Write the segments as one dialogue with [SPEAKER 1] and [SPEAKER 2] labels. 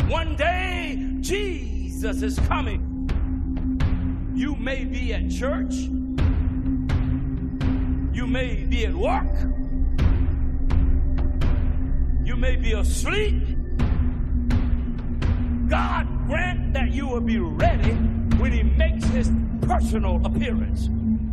[SPEAKER 1] One day, Jesus is coming. You may be at church. You may be at work. You may be asleep. God grant that you will be ready when he makes his personal appearance.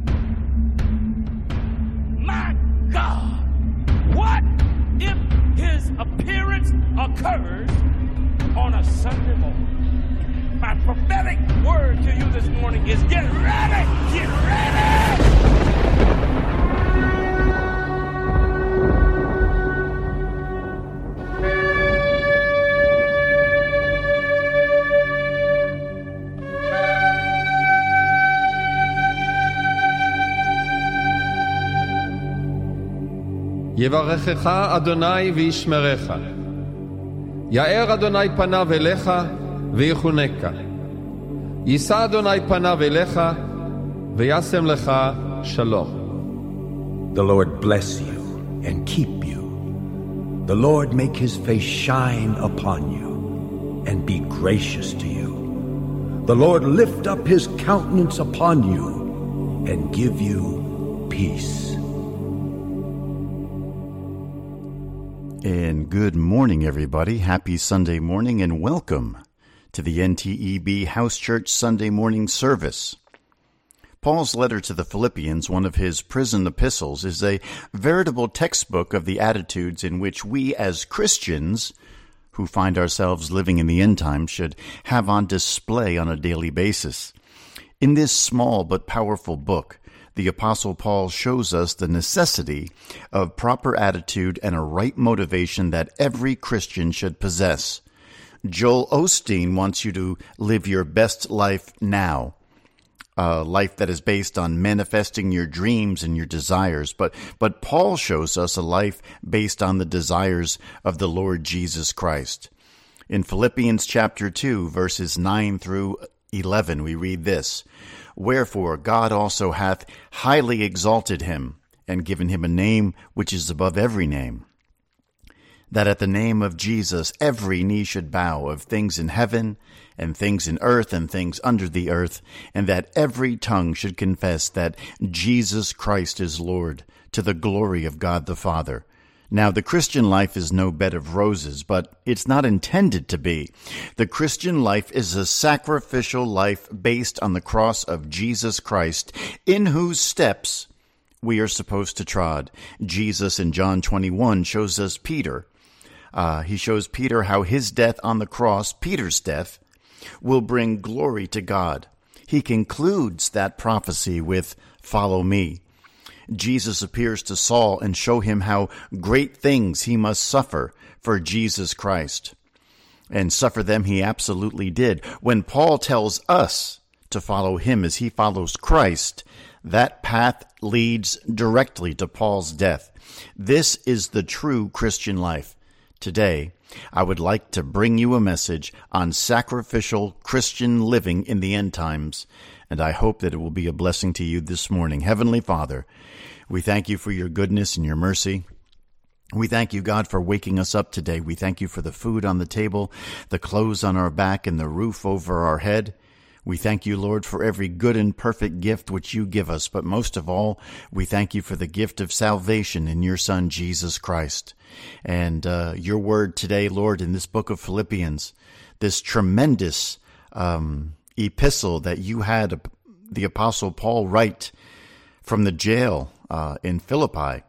[SPEAKER 1] My God, what if his appearance occurs on a Sunday morning? My prophetic word to you this morning is get ready! Get ready!
[SPEAKER 2] יברכך אדוני וישמרך. יאר אדוני פניו אליך ויחונקה. יישא אדוני פניו אליך וישם לך שלום.
[SPEAKER 3] The Lord bless you and keep you. The Lord make his face shine upon you and be gracious to you. The Lord lift up his countenance upon you and give you peace.
[SPEAKER 4] And good morning, everybody. Happy Sunday morning and welcome to the NTEB House Church Sunday morning service. Paul's letter to the Philippians, one of his prison epistles, is a veritable textbook of the attitudes in which we as Christians who find ourselves living in the end times should have on display on a daily basis. In this small but powerful book, the Apostle Paul shows us the necessity of proper attitude and a right motivation that every Christian should possess. Joel Osteen wants you to live your best life now, a life that is based on manifesting your dreams and your desires. But Paul shows us a life based on the desires of the Lord Jesus Christ. In Philippians chapter 2, verses 9 through 11, we read this: Wherefore God also hath highly exalted him, and given him a name which is above every name, that at the name of Jesus every knee should bow, of things in heaven, and things in earth, and things under the earth, and that every tongue should confess that Jesus Christ is Lord, to the glory of God the Father. Now, the Christian life is no bed of roses, but it's not intended to be. The Christian life is a sacrificial life based on the cross of Jesus Christ, in whose steps we are supposed to trod. Jesus in John 21 shows us Peter. He shows Peter how his death on the cross, Peter's death, will bring glory to God. He concludes that prophecy with, "Follow me." Jesus appears to Saul and show him how great things he must suffer for Jesus Christ. And suffer them he absolutely did. When Paul tells us to follow him as he follows Christ, that path leads directly to Paul's death. This is the true Christian life. Today, I would like to bring you a message on sacrificial Christian living in the end times, and I hope that it will be a blessing to you this morning. Heavenly Father, we thank you for your goodness and your mercy. We thank you, God, for waking us up today. We thank you for the food on the table, the clothes on our back, and the roof over our head. We thank you, Lord, for every good and perfect gift which you give us. But most of all, we thank you for the gift of salvation in your Son, Jesus Christ. And your word today, Lord, in this book of Philippians, this tremendous epistle that you had the Apostle Paul write from the jail in Philippi.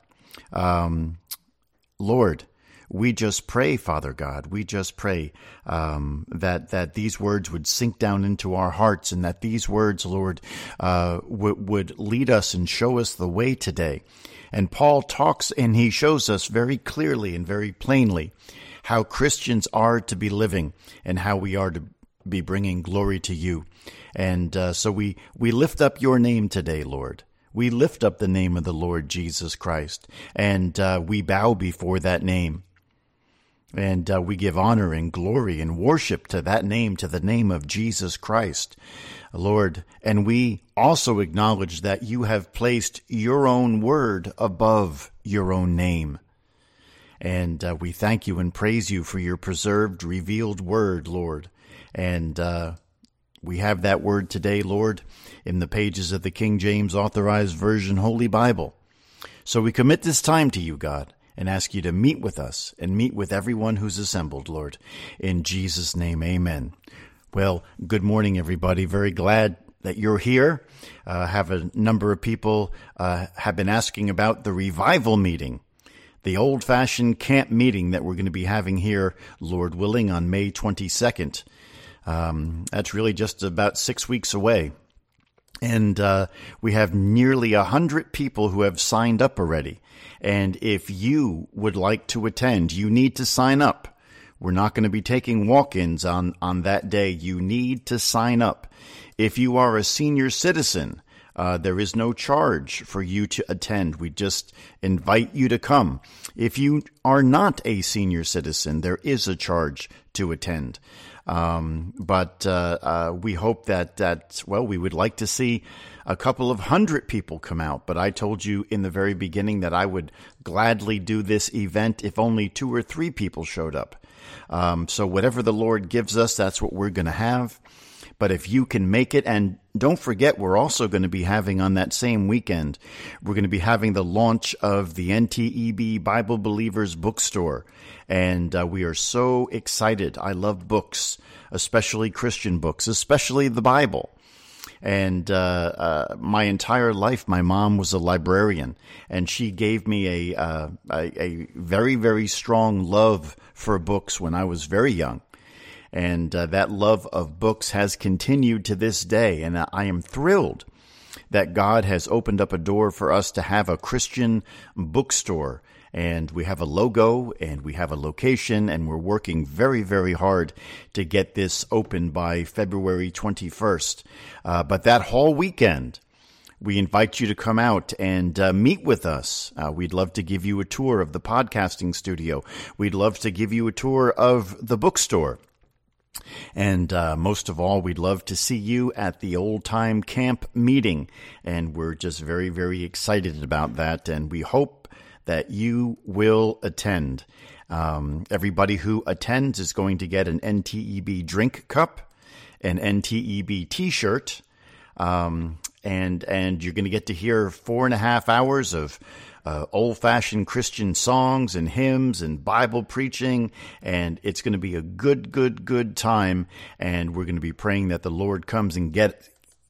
[SPEAKER 4] Lord, we just pray, Father God, we just pray that these words would sink down into our hearts, and that these words, Lord, would lead us and show us the way today. And Paul talks and he shows us very clearly and very plainly how Christians are to be living and how we are to be bringing glory to you. And so we lift up your name today, Lord. We lift up the name of the Lord Jesus Christ, and we bow before that name. And we give honor and glory and worship to that name, to the name of Jesus Christ, Lord. And we also acknowledge that you have placed your own word above your own name. And we thank you and praise you for your preserved, revealed word, Lord. And we have that word today, Lord, in the pages of the King James Authorized Version Holy Bible. So we commit this time to you, God, and ask you to meet with us and meet with everyone who's assembled, Lord. In Jesus' name, amen. Well, good morning, everybody. Very glad that you're here. Have a number of people have been asking about the revival meeting, the old-fashioned camp meeting that we're going to be having here, Lord willing, on May 22nd. That's really just about 6 weeks away. And we have nearly 100 people who have signed up already. And if you would like to attend, you need to sign up. We're not going to be taking walk-ins on that day. You need to sign up. If you are a senior citizen, there is no charge for you to attend. We just invite you to come. If you are not a senior citizen, there is a charge to attend. But we hope that we would like to see a couple of 100 people come out. But I told you in the very beginning that I would gladly do this event if only 2 or 3 people showed up. So whatever the Lord gives us, that's what we're going to have. But if you can make it, and don't forget, we're also going to be having on that same weekend, we're going to be having the launch of the NTEB Bible Believers Bookstore. And we are so excited. I love books, especially Christian books, especially the Bible. And my entire life, my mom was a librarian, and she gave me a very, very strong love for books when I was very young. And that love of books has continued to this day. And I am thrilled that God has opened up a door for us to have a Christian bookstore. And we have a logo and we have a location, and we're working very, very hard to get this open by February 21st. But that whole weekend, we invite you to come out and meet with us. We'd love to give you a tour of the podcasting studio. We'd love to give you a tour of the bookstore. And most of all, we'd love to see you at the old-time camp meeting. And we're just very, very excited about that. And we hope that you will attend. Everybody who attends is going to get an NTEB drink cup, an NTEB T-shirt, and you're going to get to hear 4.5 hours of old-fashioned Christian songs and hymns and Bible preaching, and it's going to be a good time. And we're going to be praying that the Lord comes and gets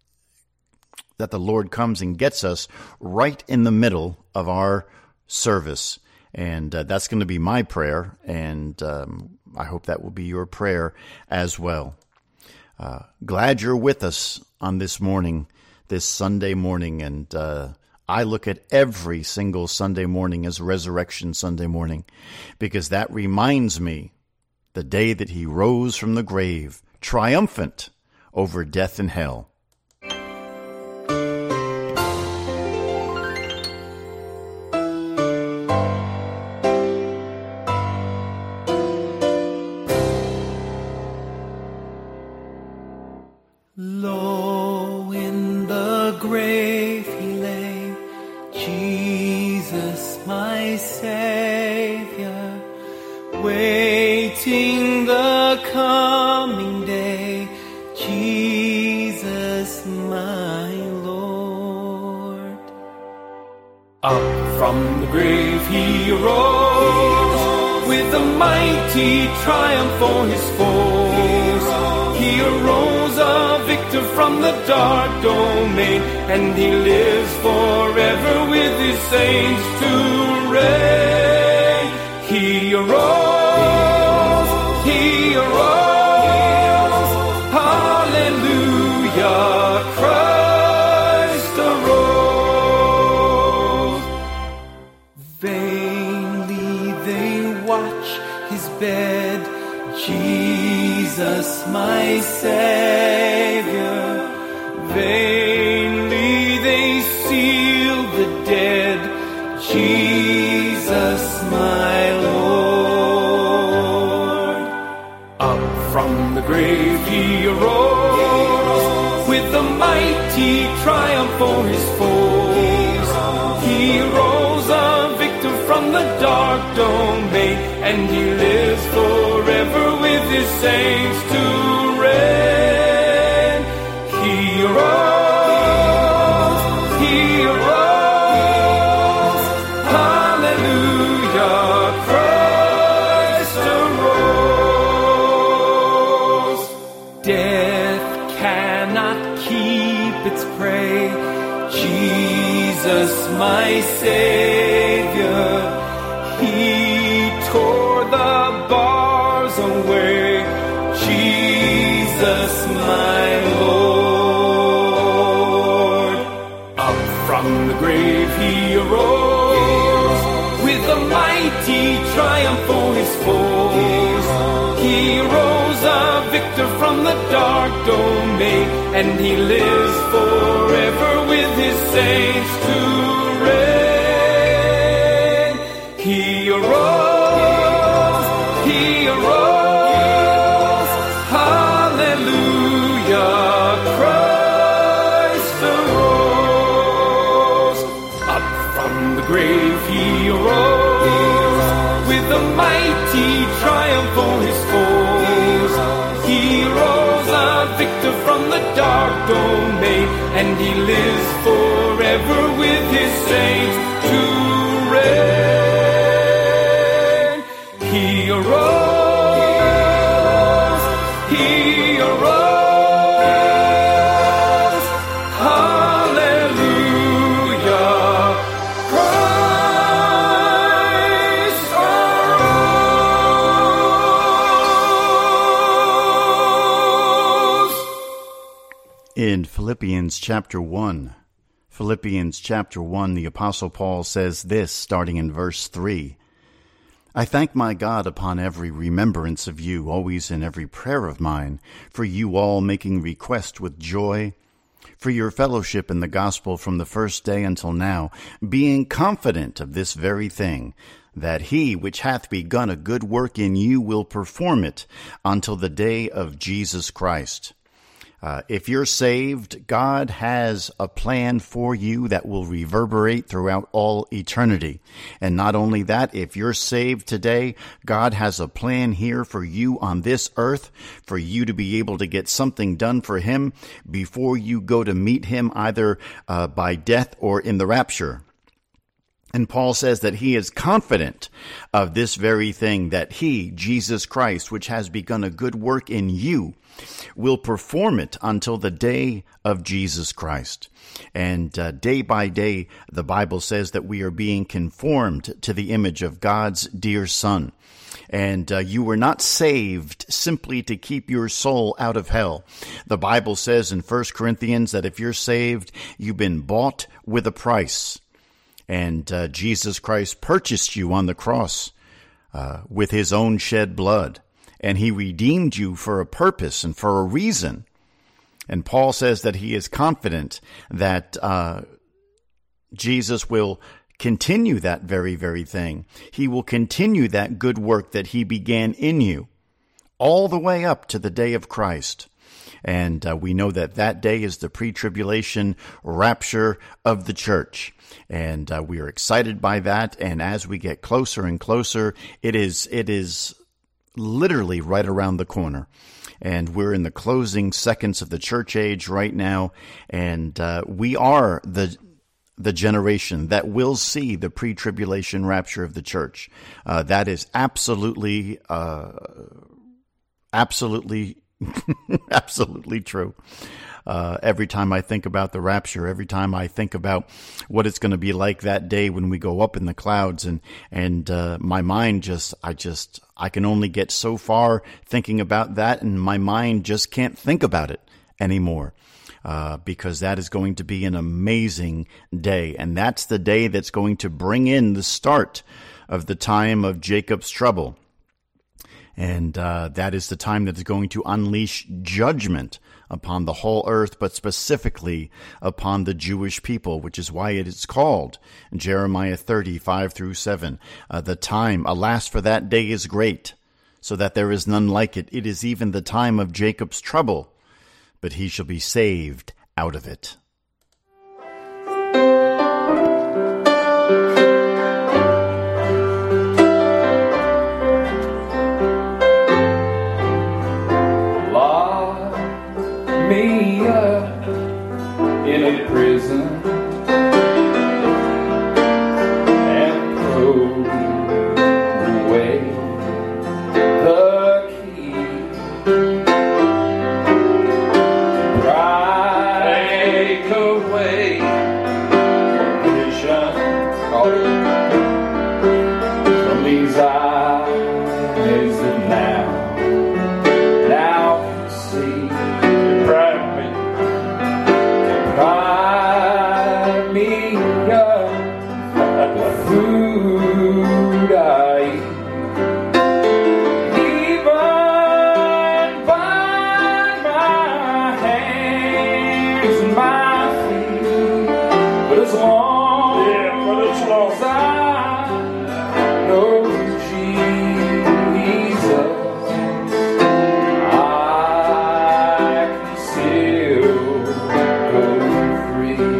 [SPEAKER 4] us right in the middle of our service. And that's going to be my prayer, and I hope that will be your prayer as well. Glad you're with us on this morning, this Sunday morning, and I look at every single Sunday morning as Resurrection Sunday morning, because that reminds me the day that he rose from the grave, triumphant over death and hell.
[SPEAKER 5] Low in the grave he lay, Jesus my Savior, waiting the coming day, Jesus my Lord. Up from the grave he arose, with a mighty triumph for his foes. He arose a victor from the dark domain, and he lives forever with his saints to reign. He arose, hallelujah, Christ arose. Vainly they watch his bed, Jesus my Savior. Vainly they seal the dead, Jesus my Lord. Up from the grave he arose, with a mighty triumph for his foes. He rose a victor from the dark domain, and he lives forever with his saints to reign. He arose, he arose, hallelujah, Christ arose. Death cannot keep its prey, Jesus my Savior, he tore the bars away, Jesus my Lord. Up from the grave he arose, with a mighty triumph for his foes. He rose a victor from the dark domain, and he lives forever with his saints to reign. He arose, hallelujah, Christ arose. Up from the grave he arose, with a mighty triumph for his foes. He rose a victor from the dark domain, and he lives forever with his saints to reign. He arose, hallelujah, Christ arose.
[SPEAKER 4] In Philippians chapter 1, the Apostle Paul says this, starting in verse 3. I thank my God upon every remembrance of you, always in every prayer of mine, for you all making request with joy, for your fellowship in the gospel from the first day until now, being confident of this very thing, that he which hath begun a good work in you will perform it until the day of Jesus Christ. If you're saved, God has a plan for you that will reverberate throughout all eternity. And not only that, if you're saved today, God has a plan here for you on this earth, for you to be able to get something done for him before you go to meet him, either by death or in the rapture. And Paul says that he is confident of this very thing, that he, Jesus Christ, which has begun a good work in you, will perform it until the day of Jesus Christ. And day by day, the Bible says that we are being conformed to the image of God's dear Son. And you were not saved simply to keep your soul out of hell. The Bible says in 1 Corinthians that if you're saved, you've been bought with a price. And Jesus Christ purchased you on the cross with his own shed blood. And he redeemed you for a purpose and for a reason. And Paul says that he is confident that Jesus will continue that very, very thing. He will continue that good work that he began in you all the way up to the day of Christ. And we know that that day is the pre-tribulation rapture of the church. And we are excited by that. And as we get closer and closer, it is literally right around the corner. And we're in the closing seconds of the church age right now. And we are the generation that will see the pre-tribulation rapture of the church. That is absolutely absolutely true. Every time I think about the rapture, every time I think about what it's going to be like that day when we go up in the clouds, and my mind I can only get so far thinking about that, and my mind just can't think about it anymore. Because that is going to be an amazing day. And that's the day that's going to bring in the start of the time of Jacob's trouble. And that is the time that is going to unleash judgment upon the whole earth, but specifically upon the Jewish people, which is why it is called in Jeremiah 30:5-7. The time, alas, for that day is great, so that there is none like it. It is even the time of Jacob's trouble, but he shall be saved out of it.
[SPEAKER 5] me up in a prison and throw away the key. Take away vision from these eyes that now can see. Deprive me of the food I eat. Even bind my hands and my feet. But as long as I know Jesus, I can still go free.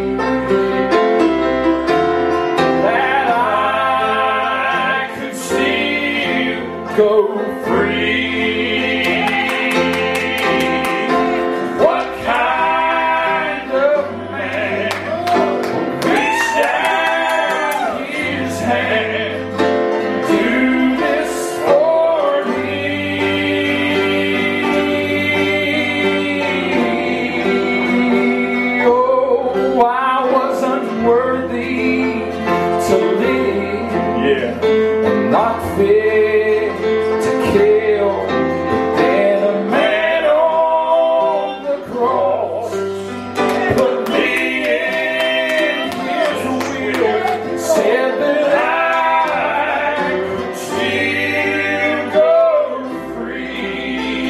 [SPEAKER 5] That I could still go free. What kind of man would reach down his hand, do this for me? Oh, I was unworthy to live, and not fit to kill. Then a man on the cross put me in his will, said that I could still go free.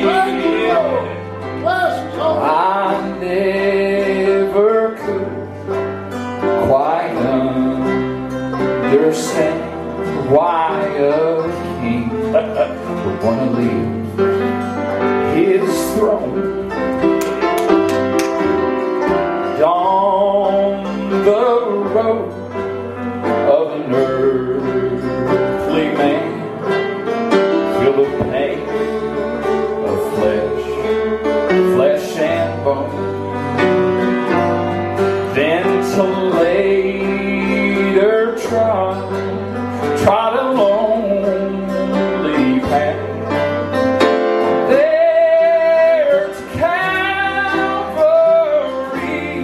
[SPEAKER 5] I never could quite understand why a king would want to leave his throne on the road of an earthly man, filled with pain of flesh and bone. Then to later trod a lonely path. There to Calvary,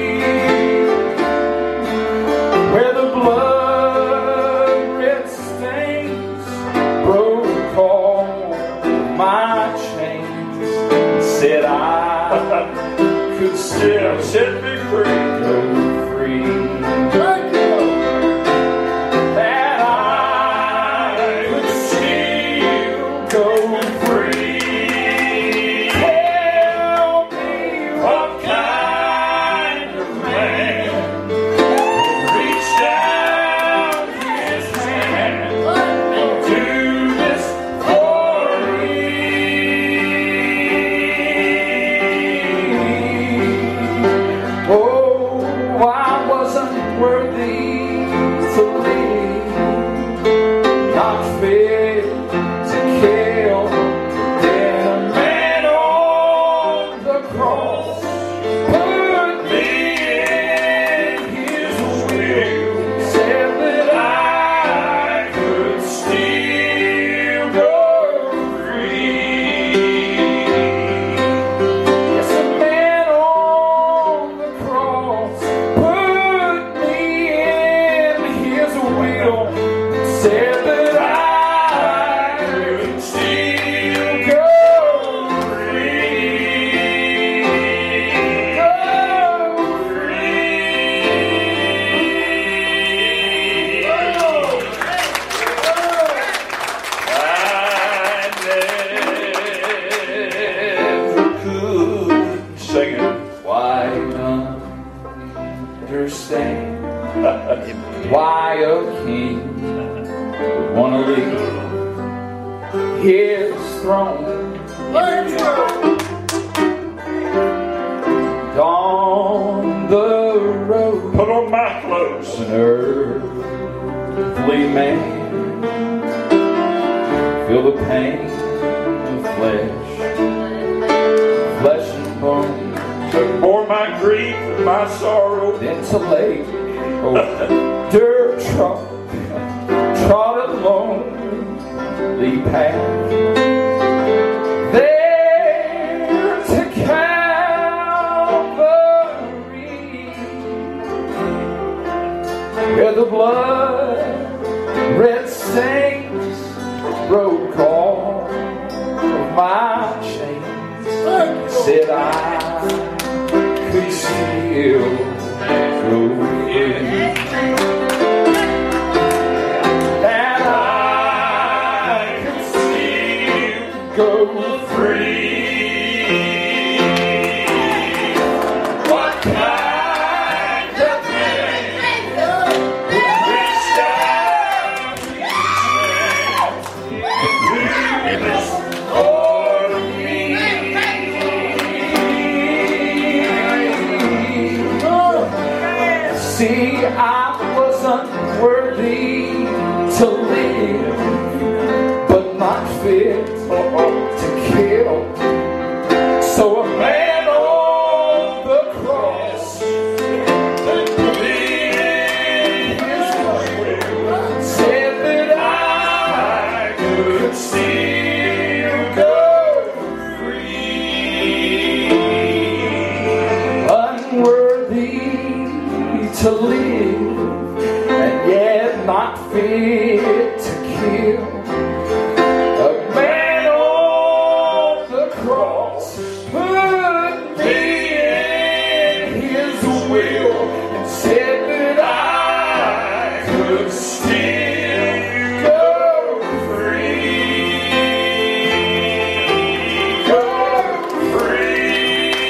[SPEAKER 5] where the blood-red stains broke all my chains, and said I could still set me free, go free. That I could still go free. Tell me what kind of man reach down his hand and do this for me. Oh, I wasn't worthy to live, not fit to kill. Then a man on the cross put me in his will, said that I could still go free. Yes, a man on the cross put me in his will, said that I could still go free. Go free. I never could sing it quite understand why a king would want to leave his throne on the road. Put on my clothes. An earthly man, feel the pain of flesh and bone. my sorrow than to lay dirt trod lonely path there to Calvary, where the blood-red saints broke all of my chains, said I could still go in, that I could still go free. What kind of man would reach down his hands for me? See, I was unworthy to live, but not fit to kill. So a man on the cross believed his will, said that I could still go free. Unworthy to live, and yet not fit to kill. A man on the cross put me in his will and said that I could still go free. Go free.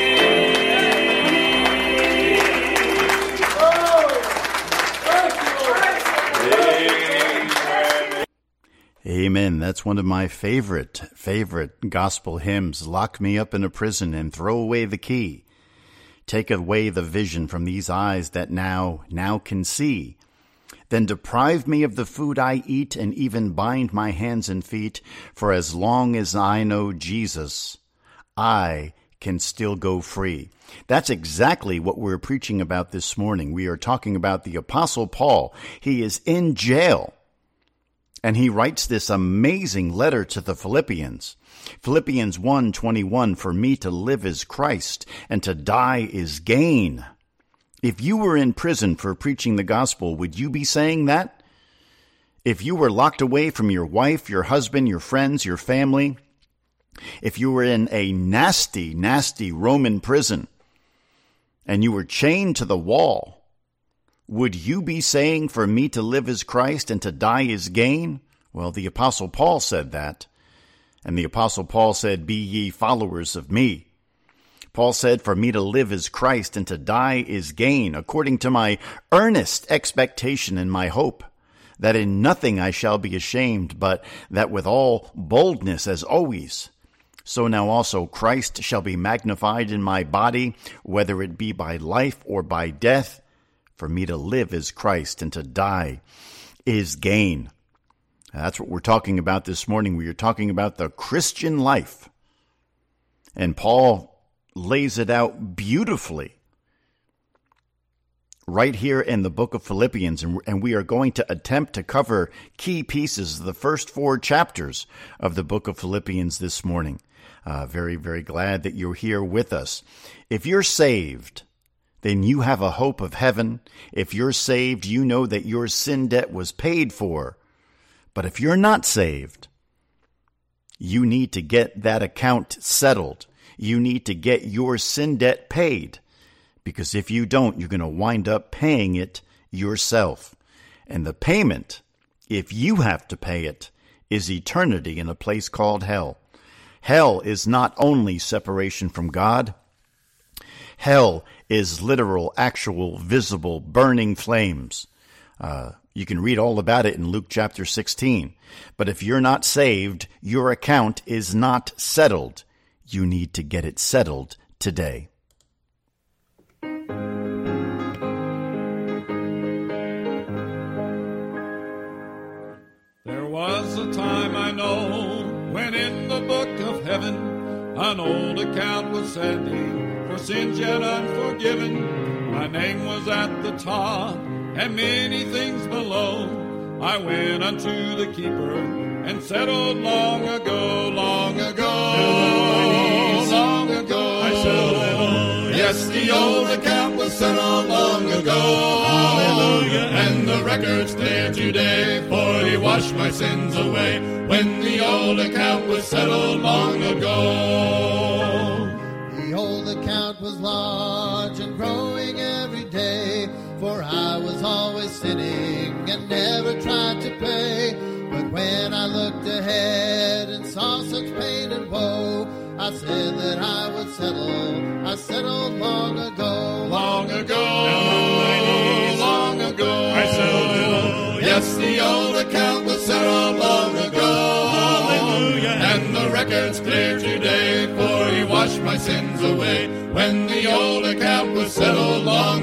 [SPEAKER 4] Amen. That's one of my favorite gospel hymns. Lock me up in a prison and throw away the key. Take away the vision from these eyes that now can see. Then deprive me of the food I eat and even bind my hands and feet. For as long as I know Jesus, I can still go free. That's exactly what we're preaching about this morning. We are talking about the Apostle Paul. He is in jail. And he writes this amazing letter to the Philippians. Philippians 1:21, for me to live is Christ, and to die is gain. If you were in prison for preaching the gospel, would you be saying that? If you were locked away from your wife, your husband, your friends, your family, if you were in a nasty, nasty Roman prison, and you were chained to the wall, would you be saying, for me to live is Christ and to die is gain? Well, the Apostle Paul said that. And the Apostle Paul said, be ye followers of me. Paul said, for me to live is Christ and to die is gain, according to my earnest expectation and my hope, that in nothing I shall be ashamed, but that with all boldness as always, so now also Christ shall be magnified in my body, whether it be by life or by death. For me to live is Christ, and to die is gain. That's what we're talking about this morning. We are talking about the Christian life. And Paul lays it out beautifully right here in the book of Philippians. And we are going to attempt to cover key pieces of the first 4 chapters of the book of Philippians this morning. Very, very glad that you're here with us. If you're saved, then you have a hope of heaven. If you're saved, you know that your sin debt was paid for. But if you're not saved, you need to get that account settled. You need to get your sin debt paid. Because if you don't, you're going to wind up paying it yourself. And the payment, if you have to pay it, is eternity in a place called hell. Hell is not only separation from God. Hell is literal, actual, visible, burning flames. You can read all about it in Luke chapter 16. But if you're not saved, your account is not settled. You need to get it settled today.
[SPEAKER 6] There was a time I know when in the book of heaven an old account was standing for sins yet unforgiven. My name was at the top, and many things below. I went unto the keeper, and settled long ago, long ago, long ago. I settled, yes, the old account was settled long ago. Hallelujah. And the record's clear today, for he washed my sins away, when the old account was settled long ago.
[SPEAKER 7] The old account was large and growing every day, for I was always sinning and never tried to pay. But when I looked ahead and saw such pain and woe, I said that I would settle. I settled long ago.
[SPEAKER 6] Long ago, long ago. I settled. Yes, the old account was settled long ago. Hallelujah. And the record's clear today, for he washed my sins away, when the old account was settled long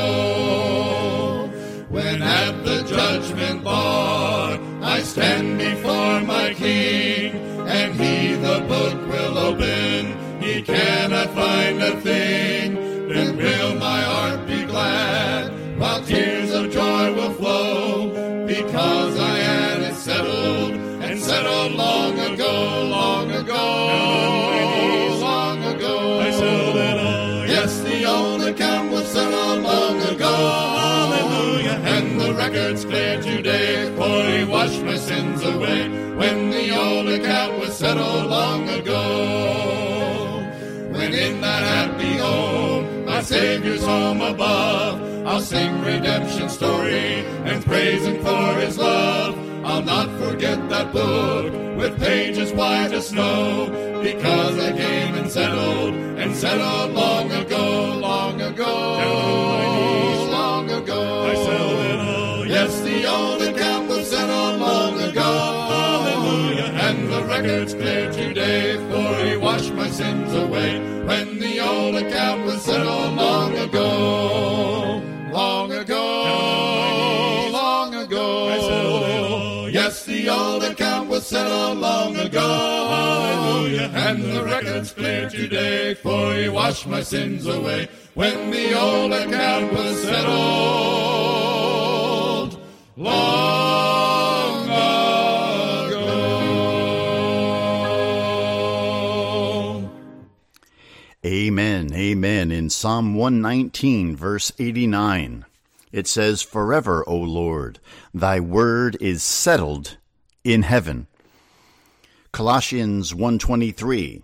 [SPEAKER 6] ago. When at the judgment bar I stand before my King, and he the book will open, he cannot find a thing, then will my heart be glad, while tears of joy will flow, because I had it settled, and settled long ago, long ago, long ago. I settled it all. Yes, the old account was settled long ago. And the record's clear today, for he washed my sins away, when the old account was settled long ago. When in that happy home, my Savior's home above, I'll sing redemption's story and praise him for his love. I'll not forget that book with pages white as snow, because I came and settled long ago, long ago, long ago. I settled it all. Yes, the old account was settled long ago. Hallelujah. And the record's clear today, for he washed my sins away, when the old account was settled long ago, long ago, long ago. I settled it all. Yes, the old account was settled long ago. Hallelujah. And the record's clear today, for he washed my sins away, when the old account was settled long ago.
[SPEAKER 4] Amen, amen. In Psalm 119, verse 89, it says, "Forever, O Lord, thy word is settled in heaven." Colossians 1:23,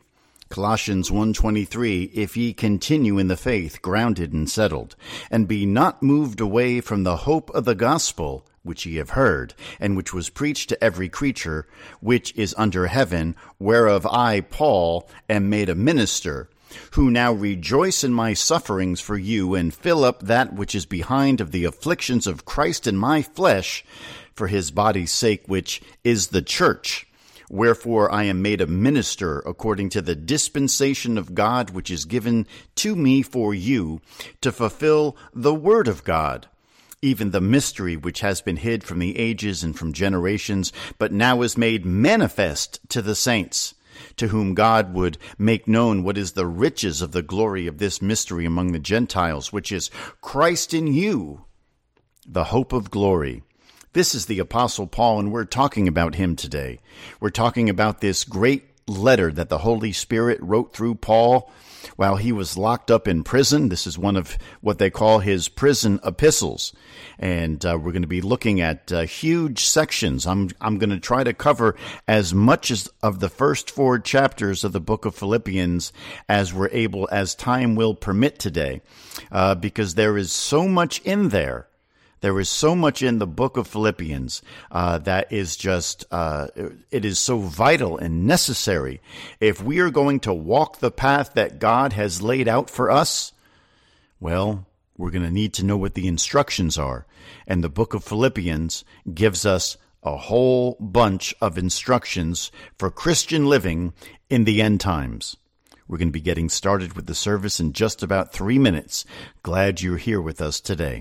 [SPEAKER 4] "If ye continue in the faith, grounded and settled, and be not moved away from the hope of the gospel, which ye have heard, and which was preached to every creature which is under heaven, whereof I, Paul, am made a minister, who now rejoice in my sufferings for you, and fill up that which is behind of the afflictions of Christ in my flesh, for his body's sake, which is the church. Wherefore I am made a minister according to the dispensation of God, which is given to me for you, to fulfill the word of God, even the mystery which has been hid from the ages and from generations, but now is made manifest to the saints, to whom God would make known what is the riches of the glory of this mystery among the Gentiles, which is Christ in you, the hope of glory." This is the Apostle Paul, and we're talking about him today. We're talking about this great letter that the Holy Spirit wrote through Paul while he was locked up in prison. This is one of what they call his prison epistles. And we're going to be looking at huge sections. I'm going to try to cover as much of the first 4 chapters of the book of Philippians as we're able, as time will permit today, because there is so much in there. There is so much in the book of Philippians that is just, it is so vital and necessary. If we are going to walk the path that God has laid out for us, well, we're going to need to know what the instructions are. And the book of Philippians gives us a whole bunch of instructions for Christian living in the end times. We're going to be getting started with the service in just about 3 minutes. Glad you're here with us today.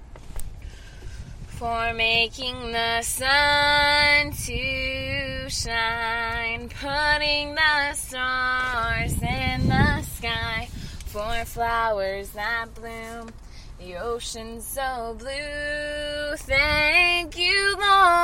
[SPEAKER 8] For making the sun to shine, putting the stars in the sky, for flowers that bloom the ocean so blue. Thank you,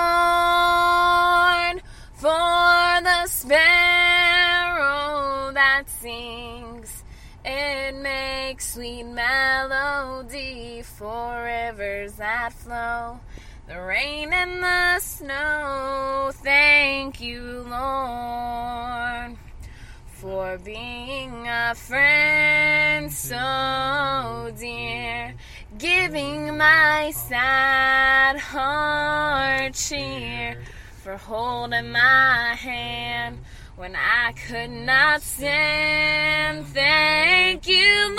[SPEAKER 8] Lord, for the sparrow that sings. It makes sweet melody for rivers that flow, the rain and the snow. Thank you, Lord, for being a friend so dear, giving my sad heart cheer, for holding my hand when I could not stand. Thank you,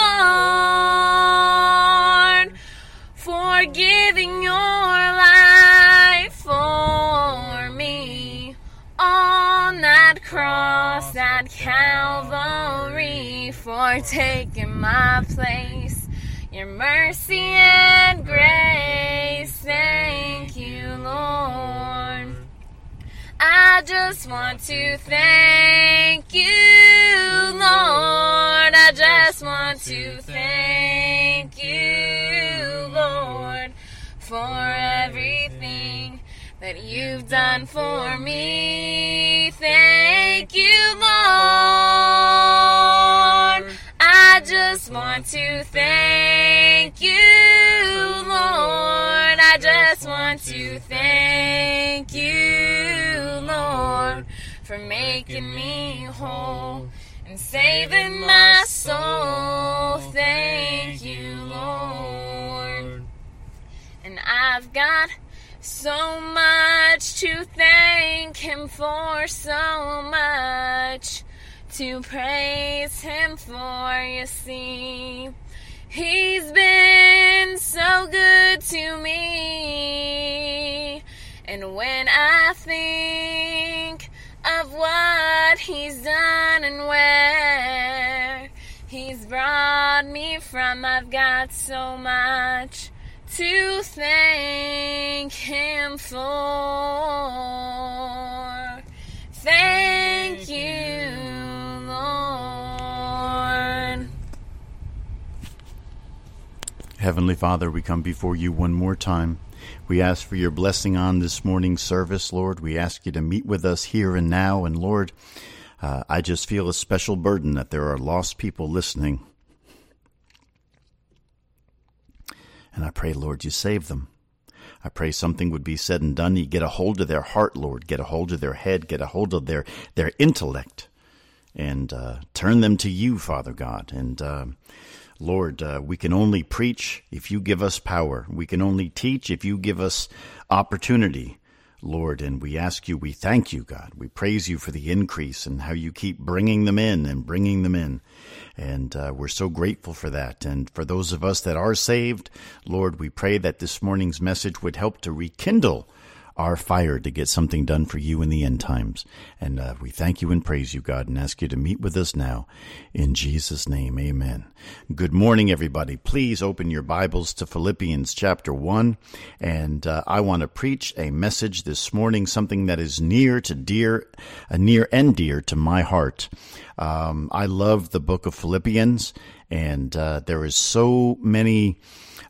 [SPEAKER 8] Lord, for giving your life for me on that cross at Calvary, for taking my place, your mercy and grace. Thank you, Lord. I just want to thank you, Lord. I just want to thank you, Lord, for everything that you've done for me. Thank you, Lord. I just want to thank you, Lord. I just want to thank you, Lord, for making me whole and saving my soul. Thank you, Lord. And I've got so much to thank him for, so much to praise him for. You see, he's been so good to me, and when I think of what he's done and where he's brought me from, I've got so much to thank him for. Thank you, Lord.
[SPEAKER 4] Heavenly Father, we come before you one more time. We ask for your blessing on this morning's service, Lord. We ask you to meet with us here and now. And Lord, I just feel a special burden that there are lost people listening. And I pray, Lord, you save them. I pray something would be said and done. You get a hold of their heart, Lord. Get a hold of their head. Get a hold of their intellect. And turn them to you, Father God. And Lord, we can only preach if you give us power. We can only teach if you give us opportunity, Lord. And we ask you, we thank you, God. We praise you for the increase and how you keep bringing them in and bringing them in. And we're so grateful for that. And for those of us that are saved, Lord, we pray that this morning's message would help to rekindle our fire to get something done for you in the end times. And we thank you and praise you, God, and ask you to meet with us now. In Jesus' name, amen. Good morning, everybody. Please open your Bibles to Philippians chapter 1. And I want to preach a message this morning, something that is near and dear to my heart. I love the book of Philippians, and there is so many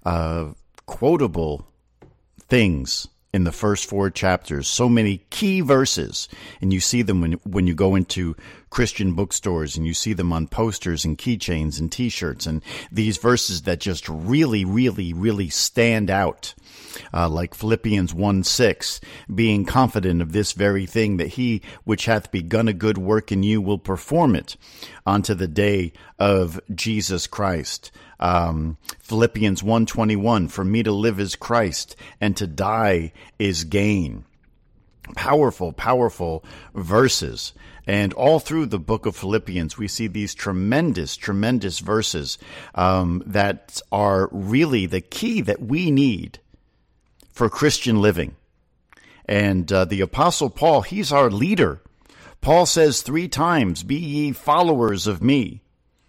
[SPEAKER 4] quotable things in the first 4 chapters, so many key verses, and you see them when you go into Christian bookstores, and you see them on posters and keychains and T-shirts, and these verses that just really, really, really stand out, like Philippians 1:6, being confident of this very thing, that he which hath begun a good work in you will perform it unto the day of Jesus Christ. Philippians 1:21, for me to live is Christ, and to die is gain. Powerful, powerful verses. And all through the book of Philippians, we see these tremendous, tremendous verses that are really the key that we need for Christian living. And the Apostle Paul, he's our leader. Paul says 3 times, be ye followers of me.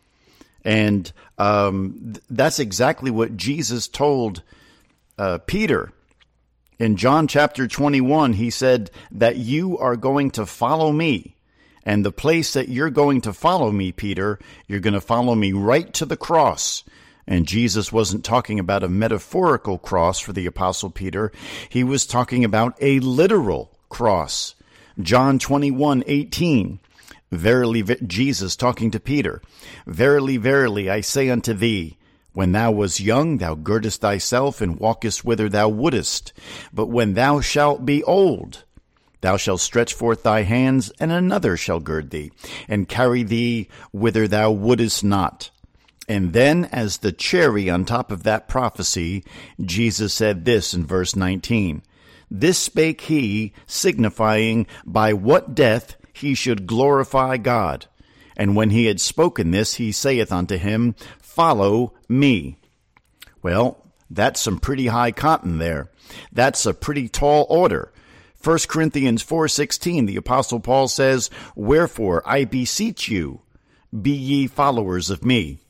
[SPEAKER 4] And that's exactly what Jesus told Peter. In John chapter 21, he said that you are going to follow me. And the place that you're going to follow me, Peter, you're going to follow me right to the cross. And Jesus wasn't talking about a metaphorical cross for the Apostle Peter. He was talking about a literal cross. John 21:18. Verily, Jesus talking to Peter, verily, verily, I say unto thee, when thou wast young, thou girdest thyself and walkest whither thou wouldest. But when thou shalt be old, thou shalt stretch forth thy hands, and another shall gird thee, and carry thee whither thou wouldest not. And then, as the cherry on top of that prophecy, Jesus said this in verse 19, This spake he, signifying by what death he should glorify God. And when he had spoken this, he saith unto him, Follow me. Well, that's some pretty high cotton there. That's a pretty tall order. 1 Corinthians 4:16, the Apostle Paul says, Wherefore I beseech you, be ye followers of me.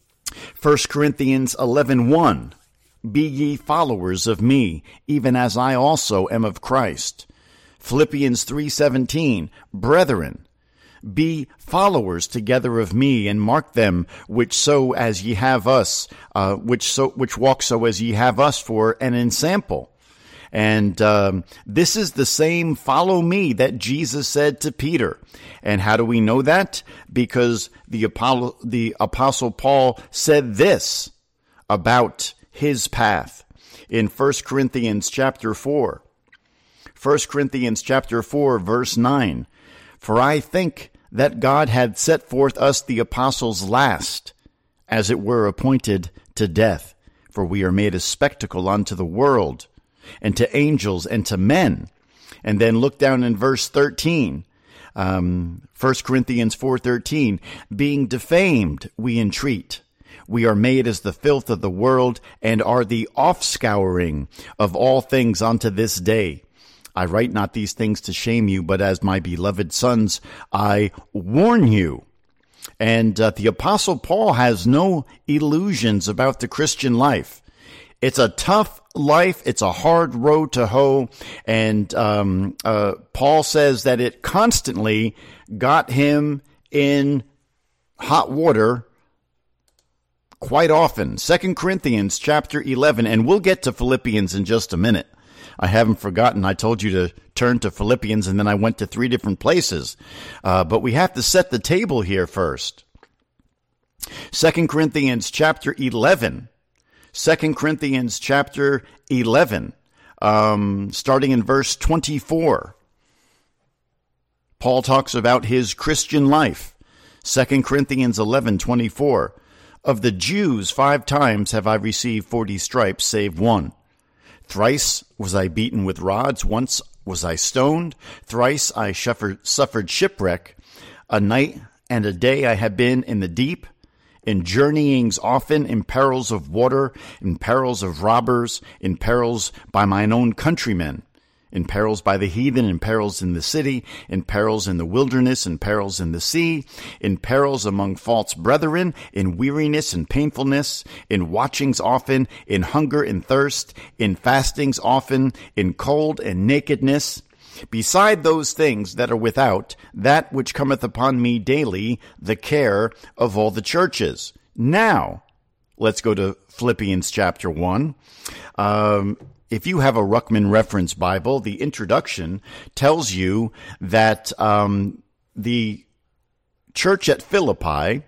[SPEAKER 4] 1 Corinthians 11:1, Be ye followers of me, even as I also am of Christ. Philippians 3:17, Brethren, be followers together of me, and mark them which so as ye have us, which walk so as ye have us for an ensample. And this is the same follow me that Jesus said to Peter. And how do we know that? Because the Apostle Paul said this about his path in 1 Corinthians chapter 4. 1 Corinthians chapter 4, verse 9. For I think that God had set forth us the apostles last, as it were appointed to death. For we are made a spectacle unto the world, and to angels, and to men. And then look down in verse 13. 1 Corinthians 4:13. Being defamed, we entreat. We are made as the filth of the world, and are the offscouring of all things unto this day. I write not these things to shame you, but as my beloved sons, I warn you. And the Apostle Paul has no illusions about the Christian life. It's a tough life. It's a hard road to hoe. And Paul says that it constantly got him in hot water quite often. 2 Corinthians chapter 11, and we'll get to Philippians in just a minute. I haven't forgotten. I told you to turn to Philippians, and then I went to 3 different places. But we have to set the table here first. 2 Corinthians chapter 11. 2 Corinthians chapter 11, starting in verse 24. Paul talks about his Christian life. 2 Corinthians 11:24. Of the Jews 5 times have I received 40 stripes, save one. Thrice was I beaten with rods, once was I stoned, thrice I suffered shipwreck. A night and a day I have been in the deep, in journeyings often, in perils of water, in perils of robbers, in perils by mine own countrymen, in perils by the heathen, in perils in the city, in perils in the wilderness, in perils in the sea, in perils among false brethren, in weariness and painfulness, in watchings often, in hunger and thirst, in fastings often, in cold and nakedness. Beside those things that are without, that which cometh upon me daily, the care of all the churches. Now, let's go to Philippians chapter 1. If you have a Ruckman Reference Bible, the introduction tells you that the church at Philippi,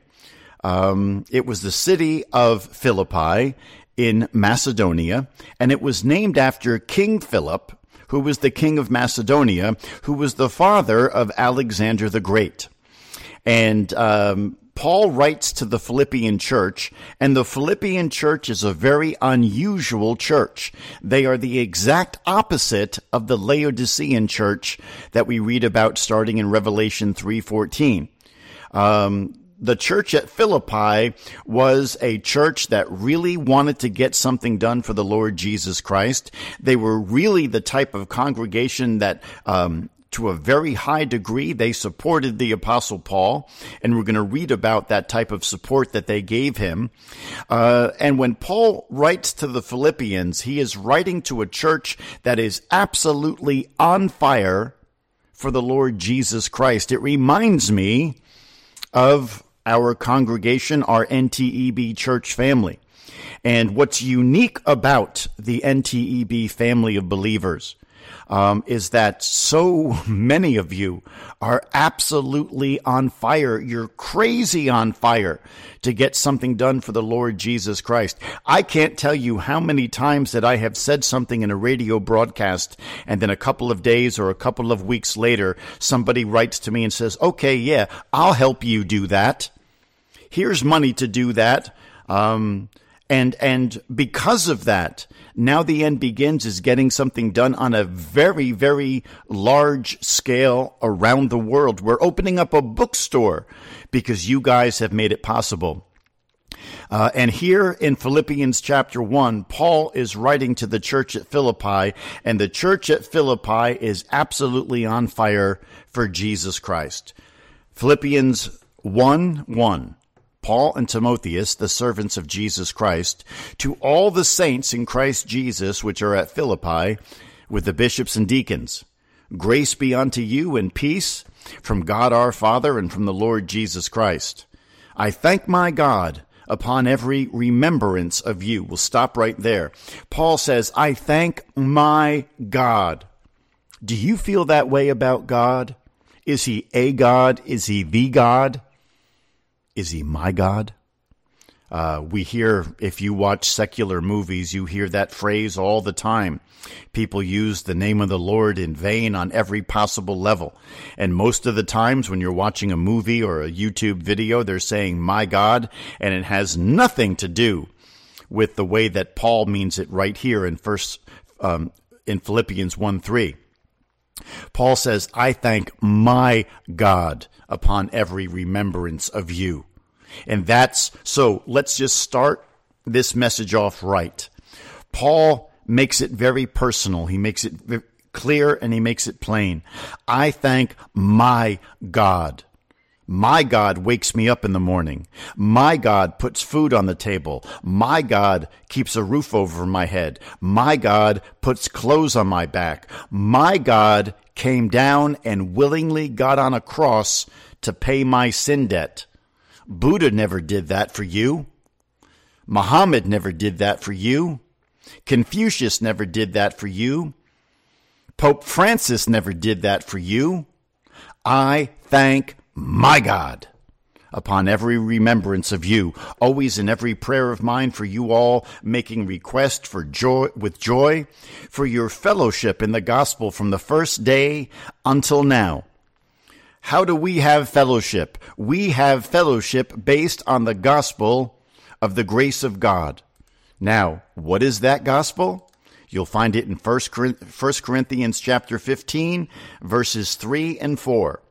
[SPEAKER 4] it was the city of Philippi in Macedonia, and it was named after King Philip, who was the king of Macedonia, who was the father of Alexander the Great. And Paul writes to the Philippian church, and the Philippian church is a very unusual church. They are the exact opposite of the Laodicean church that we read about starting in Revelation 3:14. The church at Philippi was a church that really wanted to get something done for the Lord Jesus Christ. They were really the type of congregation that, to a very high degree, they supported the Apostle Paul, and we're going to read about that type of support that they gave him. And when Paul writes to the Philippians, he is writing to a church that is absolutely on fire for the Lord Jesus Christ. It reminds me of our congregation, our NTEB church family. And what's unique about the NTEB family of believers is that so many of you are absolutely on fire. You're crazy on fire to get something done for the Lord Jesus Christ. I can't tell you how many times that I have said something in a radio broadcast, and then a couple of days or a couple of weeks later, somebody writes to me and says, okay, yeah, I'll help you do that. Here's money to do that. And because of that, Now the End Begins is getting something done on a very, very large scale around the world. We're opening up a bookstore because you guys have made it possible. And here in Philippians chapter 1, Paul is writing to the church at Philippi, and the church at Philippi is absolutely on fire for Jesus Christ. Philippians 1:1. Paul and Timotheus, the servants of Jesus Christ, to all the saints in Christ Jesus which are at Philippi, with the bishops and deacons. Grace be unto you and peace from God our Father and from the Lord Jesus Christ. I thank my God upon every remembrance of you. We'll stop right there. Paul says, I thank my God. Do you feel that way about God? Is he a God? Is he the God? Is he my God? We hear, if you watch secular movies, you hear that phrase all the time. People use the name of the Lord in vain on every possible level. And most of the times when you're watching a movie or a YouTube video, they're saying, my God, and it has nothing to do with the way that Paul means it right here in Philippians 1:3. Paul says, I thank my God upon every remembrance of you. And so let's just start this message off right. Paul makes it very personal. He makes it clear and he makes it plain. I thank my God. My God wakes me up in the morning. My God puts food on the table. My God keeps a roof over my head. My God puts clothes on my back. My God came down and willingly got on a cross to pay my sin debt. Buddha never did that for you. Muhammad never did that for you. Confucius never did that for you. Pope Francis never did that for you. I thank my God upon every remembrance of you, always in every prayer of mine for you all, making request for with joy for your fellowship in the gospel from the first day until now. How do we have fellowship? We have fellowship based on the gospel of the grace of God. Now, what is that gospel? You'll find it in 1 Corinthians chapter 15, verses 3 and 4.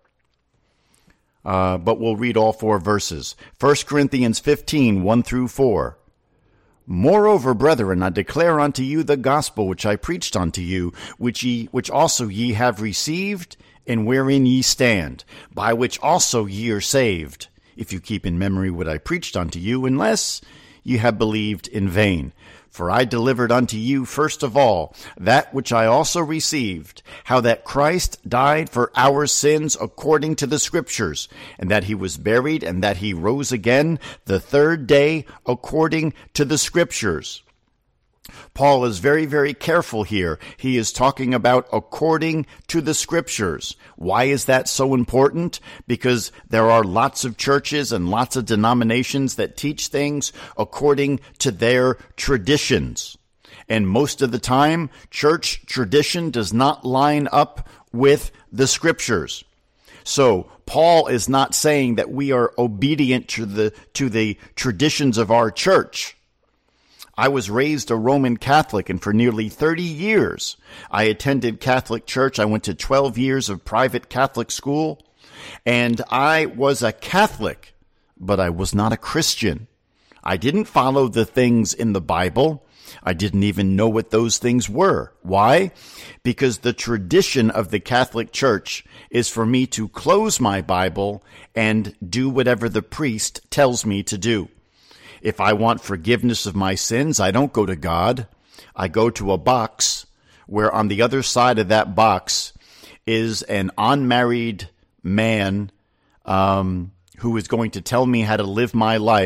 [SPEAKER 4] But we'll read all four verses. 1 Corinthians 15, 1 through 4. Moreover, brethren, I declare unto you the gospel which I preached unto you, which also ye have received, and wherein ye stand, by which also ye are saved, if you keep in memory what I preached unto you, unless you have believed in vain. For I delivered unto you first of all that which I also received, how that Christ died for our sins according to the Scriptures, and that he was buried, and that he rose again the third day according to the Scriptures. Paul is very, very careful here. He is talking about according to the Scriptures. Why is that so important? Because there are lots of churches and lots of denominations that teach things according to their traditions. And most of the time, church tradition does not line up with the Scriptures. So Paul is not saying that we are obedient to the traditions of our church. I was raised a Roman Catholic, and for nearly 30 years, I attended Catholic church. I went to 12 years of private Catholic school, and I was a Catholic, but I was not a Christian. I didn't follow the things in the Bible. I didn't even know what those things were. Why? Because the tradition of the Catholic Church is for me to close my Bible and do whatever the priest tells me to do. If I want forgiveness of my sins, I don't go to God. I go to a box where on the other side of that box is an unmarried man who is going to tell me how to live my life,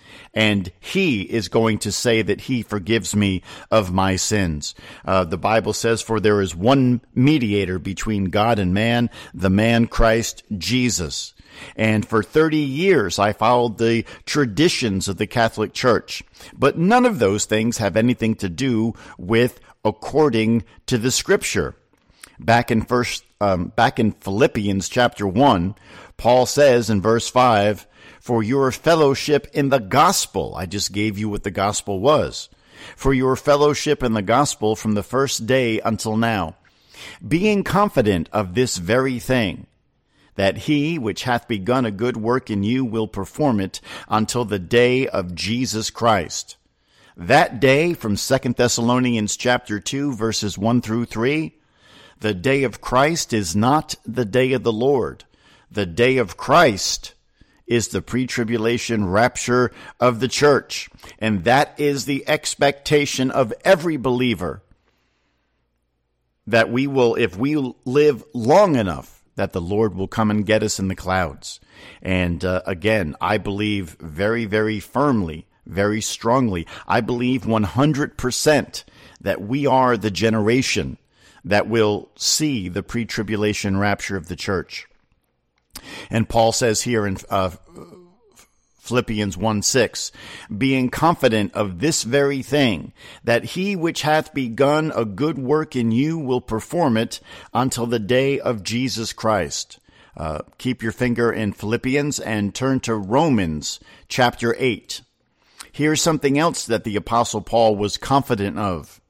[SPEAKER 4] and he is going to say that he forgives me of my sins. The Bible says, for there is one mediator between God and man, the man Christ Jesus. And for 30 years, I followed the traditions of the Catholic Church. But none of those things have anything to do with according to the Scripture. Back in Philippians chapter 1, Paul says in verse 5, for your fellowship in the gospel, I just gave you what the gospel was, for your fellowship in the gospel from the first day until now, being confident of this very thing, that he which hath begun a good work in you will perform it until the day of Jesus Christ. That day, from 2 Thessalonians chapter 2, verses 1 through 3, the day of Christ is not the day of the Lord. The day of Christ is the pre-tribulation rapture of the church. And that is the expectation of every believer, that we will, if we live long enough, that the Lord will come and get us in the clouds. And again, I believe very, very firmly, very strongly, I believe 100% that we are the generation that will see the pre-tribulation rapture of the church. And Paul says here in Philippians 1:6, being confident of this very thing, that he which hath begun a good work in you will perform it until the day of Jesus Christ. Keep your finger in Philippians and turn to Romans chapter 8. Here's something else that the Apostle Paul was confident of.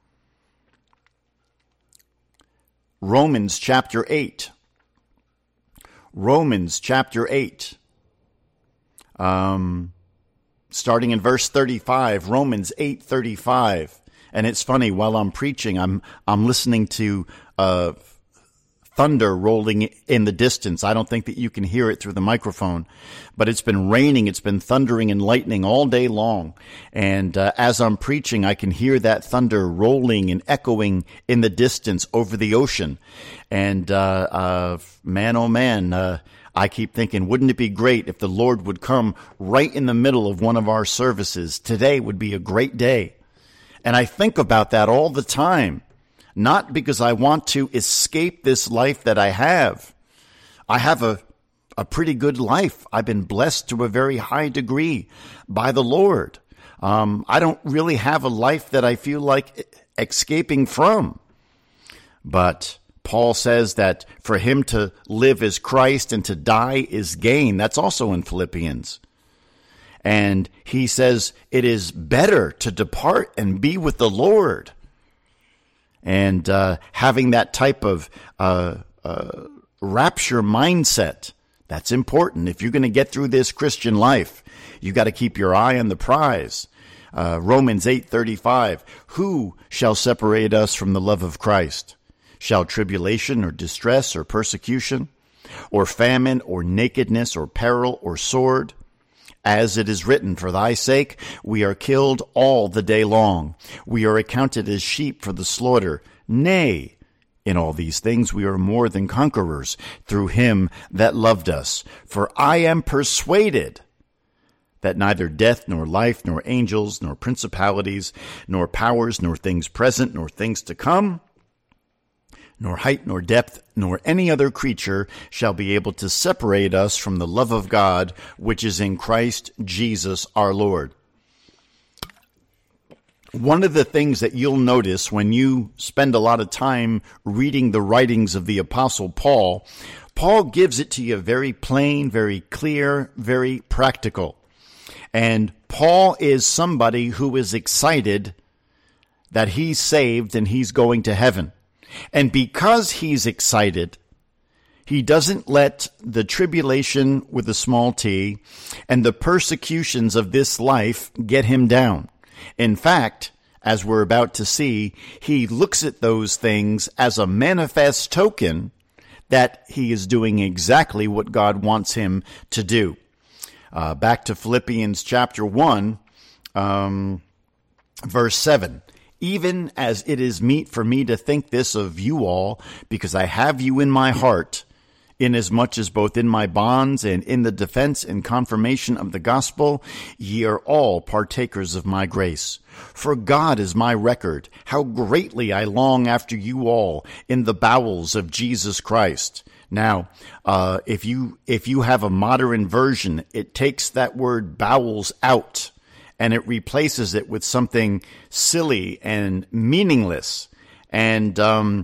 [SPEAKER 4] Romans chapter 8. Romans chapter 8. Starting in verse 35, Romans 8:35. And it's funny, while I'm preaching, I'm listening to thunder rolling in the distance. I don't think that you can hear it through the microphone, but it's been raining, it's been thundering and lightning all day long. And as I'm preaching, I can hear that thunder rolling and echoing in the distance over the ocean. And man, oh man, I keep thinking, wouldn't it be great if the Lord would come right in the middle of one of our services? Today would be a great day. And I think about that all the time. Not because I want to escape this life that I have. I have a pretty good life. I've been blessed to a very high degree by the Lord. I don't really have a life that I feel like escaping from. But Paul says that for him to live is Christ and to die is gain. That's also in Philippians. And he says it is better to depart and be with the Lord. And having that type of rapture mindset, that's important. If you're going to get through this Christian life, you got to keep your eye on the prize. Romans 8:35, who shall separate us from the love of Christ? Shall tribulation or distress or persecution or famine or nakedness or peril or sword? As it is written, for thy sake we are killed all the day long. We are accounted as sheep for the slaughter. Nay, in all these things we are more than conquerors through him that loved us. For I am persuaded that neither death nor life nor angels nor principalities nor powers nor things present nor things to come, nor height nor depth, nor any other creature shall be able to separate us from the love of God, which is in Christ Jesus our Lord. One of the things that you'll notice when you spend a lot of time reading the writings of the Apostle Paul, Paul gives it to you very plain, very clear, very practical. And Paul is somebody who is excited that he's saved and he's going to heaven. And because he's excited, he doesn't let the tribulation with a small t and the persecutions of this life get him down. In fact, as we're about to see, he looks at those things as a manifest token that he is doing exactly what God wants him to do. Back to Philippians chapter 1, verse 7. Even as it is meet for me to think this of you all, because I have you in my heart, inasmuch as both in my bonds and in the defense and confirmation of the gospel, ye are all partakers of my grace. For God is my record, how greatly I long after you all in the bowels of Jesus Christ. Now, if you have a modern version, it takes that word bowels out and it replaces it with something silly and meaningless. And the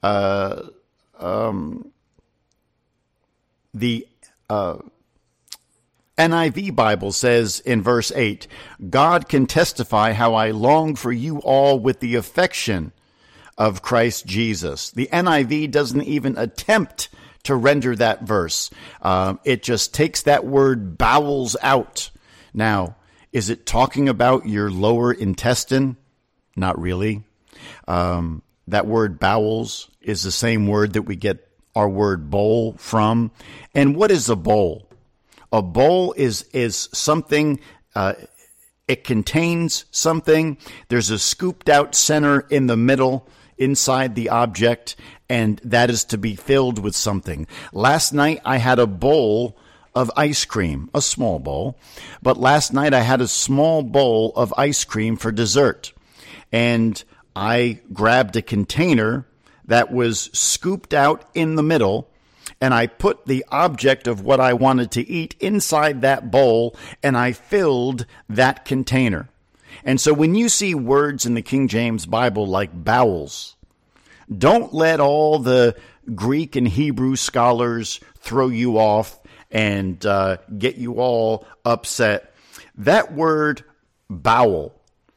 [SPEAKER 4] NIV Bible says in verse 8, God can testify how I long for you all with the affection of Christ Jesus. The NIV doesn't even attempt to render that verse. It just takes that word bowels out. Now, is it talking about your lower intestine? Not really. That word bowels is the same word that we get our word bowl from. And what is a bowl? A bowl is something, it contains something. There's a scooped out center in the middle inside the object, and that is to be filled with something. Last night I had a bowl of ice cream, a small bowl, but last night I had a small bowl of ice cream for dessert. And I grabbed a container that was scooped out in the middle, and I put the object of what I wanted to eat inside that bowl, and I filled that container. And so when you see words in the King James Bible like bowels, don't let all the Greek and Hebrew scholars throw you off and get you all upset. That word bowel,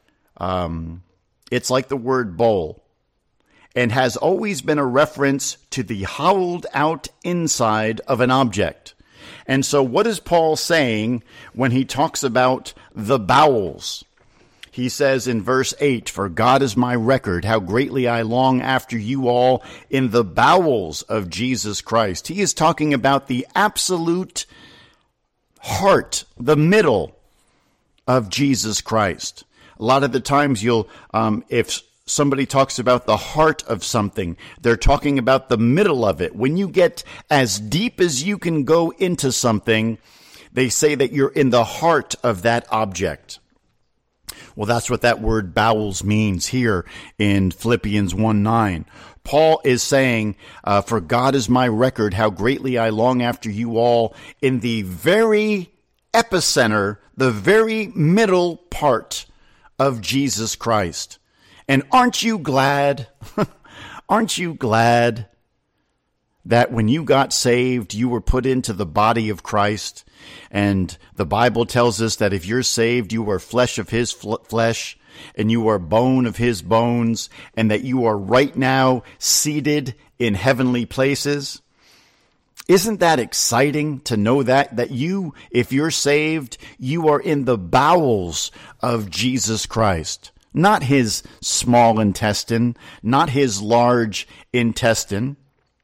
[SPEAKER 4] it's like the word bowl, and has always been a reference to the hollowed out inside of an object. And so what is Paul saying when he talks about the bowels? He says in verse 8, for God is my record, how greatly I long after you all in the bowels of Jesus Christ. He is talking about the absolute heart, the middle of Jesus Christ. A lot of the times you'll, if somebody talks about the heart of something, they're talking about the middle of it. When you get as deep as you can go into something, they say that you're in the heart of that object. Well, that's what that word bowels means here in Philippians 1:9. Paul is saying, for God is my record, how greatly I long after you all in the very epicenter, the very middle part of Jesus Christ. And aren't you glad? Aren't you glad that when you got saved, you were put into the body of Christ? And the Bible tells us that if you're saved, you are flesh of his flesh, and you are bone of his bones, and that you are right now seated in heavenly places. Isn't that exciting to know that you, if you're saved, you are in the bowels of Jesus Christ? Not his small intestine, not his large intestine.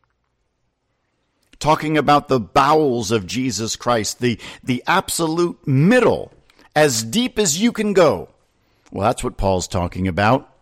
[SPEAKER 4] Talking about the bowels of Jesus Christ, the absolute middle, as deep as you can go. Well, that's what Paul's talking about.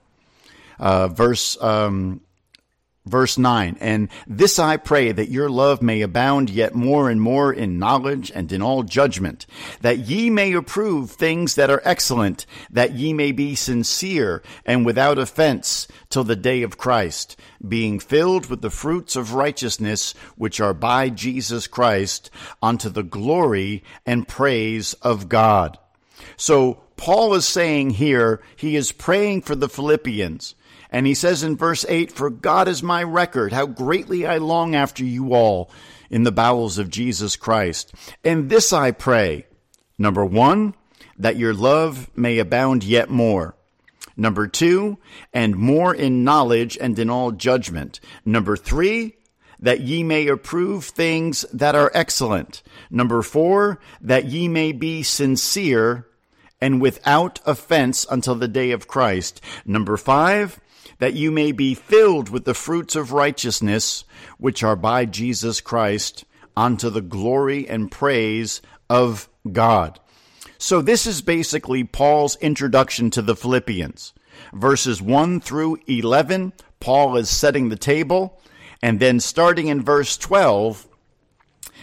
[SPEAKER 4] Verse 9, and this I pray, that your love may abound yet more and more in knowledge and in all judgment, that ye may approve things that are excellent, that ye may be sincere and without offense till the day of Christ, being filled with the fruits of righteousness, which are by Jesus Christ, unto the glory and praise of God. So Paul is saying here, he is praying for the Philippians. And he says in verse 8, for God is my record, how greatly I long after you all in the bowels of Jesus Christ. And this I pray, number 1, that your love may abound yet more. Number 2, and more in knowledge and in all judgment. Number 3, that ye may approve things that are excellent. Number 4, that ye may be sincere and without offense until the day of Christ. Number 5, that you may be filled with the fruits of righteousness, which are by Jesus Christ, unto the glory and praise of God. So this is basically Paul's introduction to the Philippians. Verses 1 through 11, Paul is setting the table, and then starting in verse 12,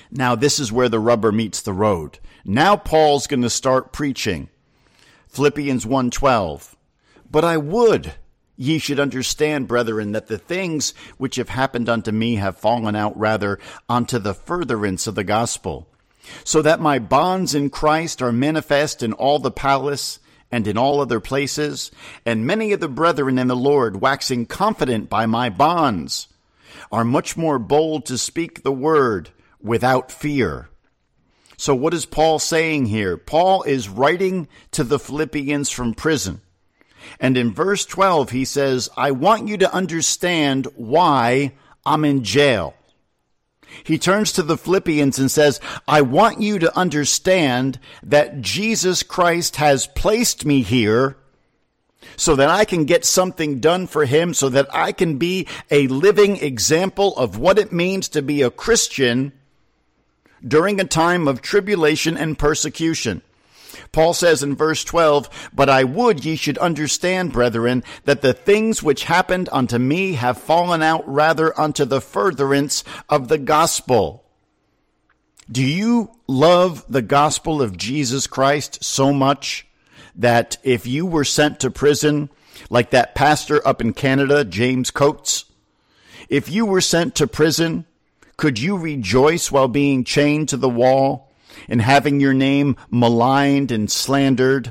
[SPEAKER 4] Now this is where the rubber meets the road. Now Paul's going to start preaching. Philippians 1:12. But I would ye should understand, brethren, that the things which have happened unto me have fallen out rather unto the furtherance of the gospel, so that my bonds in Christ are manifest in all the palace and in all other places, and many of the brethren in the Lord, waxing confident by my bonds, are much more bold to speak the word without fear. So what is Paul saying here? Paul is writing to the Philippians from prison. And in verse 12, he says, I want you to understand why I'm in jail. He turns to the Philippians and says, I want you to understand that Jesus Christ has placed me here so that I can get something done for him, so that I can be a living example of what it means to be a Christian during a time of tribulation and persecution. Paul says in verse 12, But I would ye should understand, brethren, that the things which happened unto me have fallen out rather unto the furtherance of the gospel. Do you love the gospel of Jesus Christ so much that if you were sent to prison, like that pastor up in Canada, James Coates, if you were sent to prison, could you rejoice while being chained to the wall and having your name maligned and slandered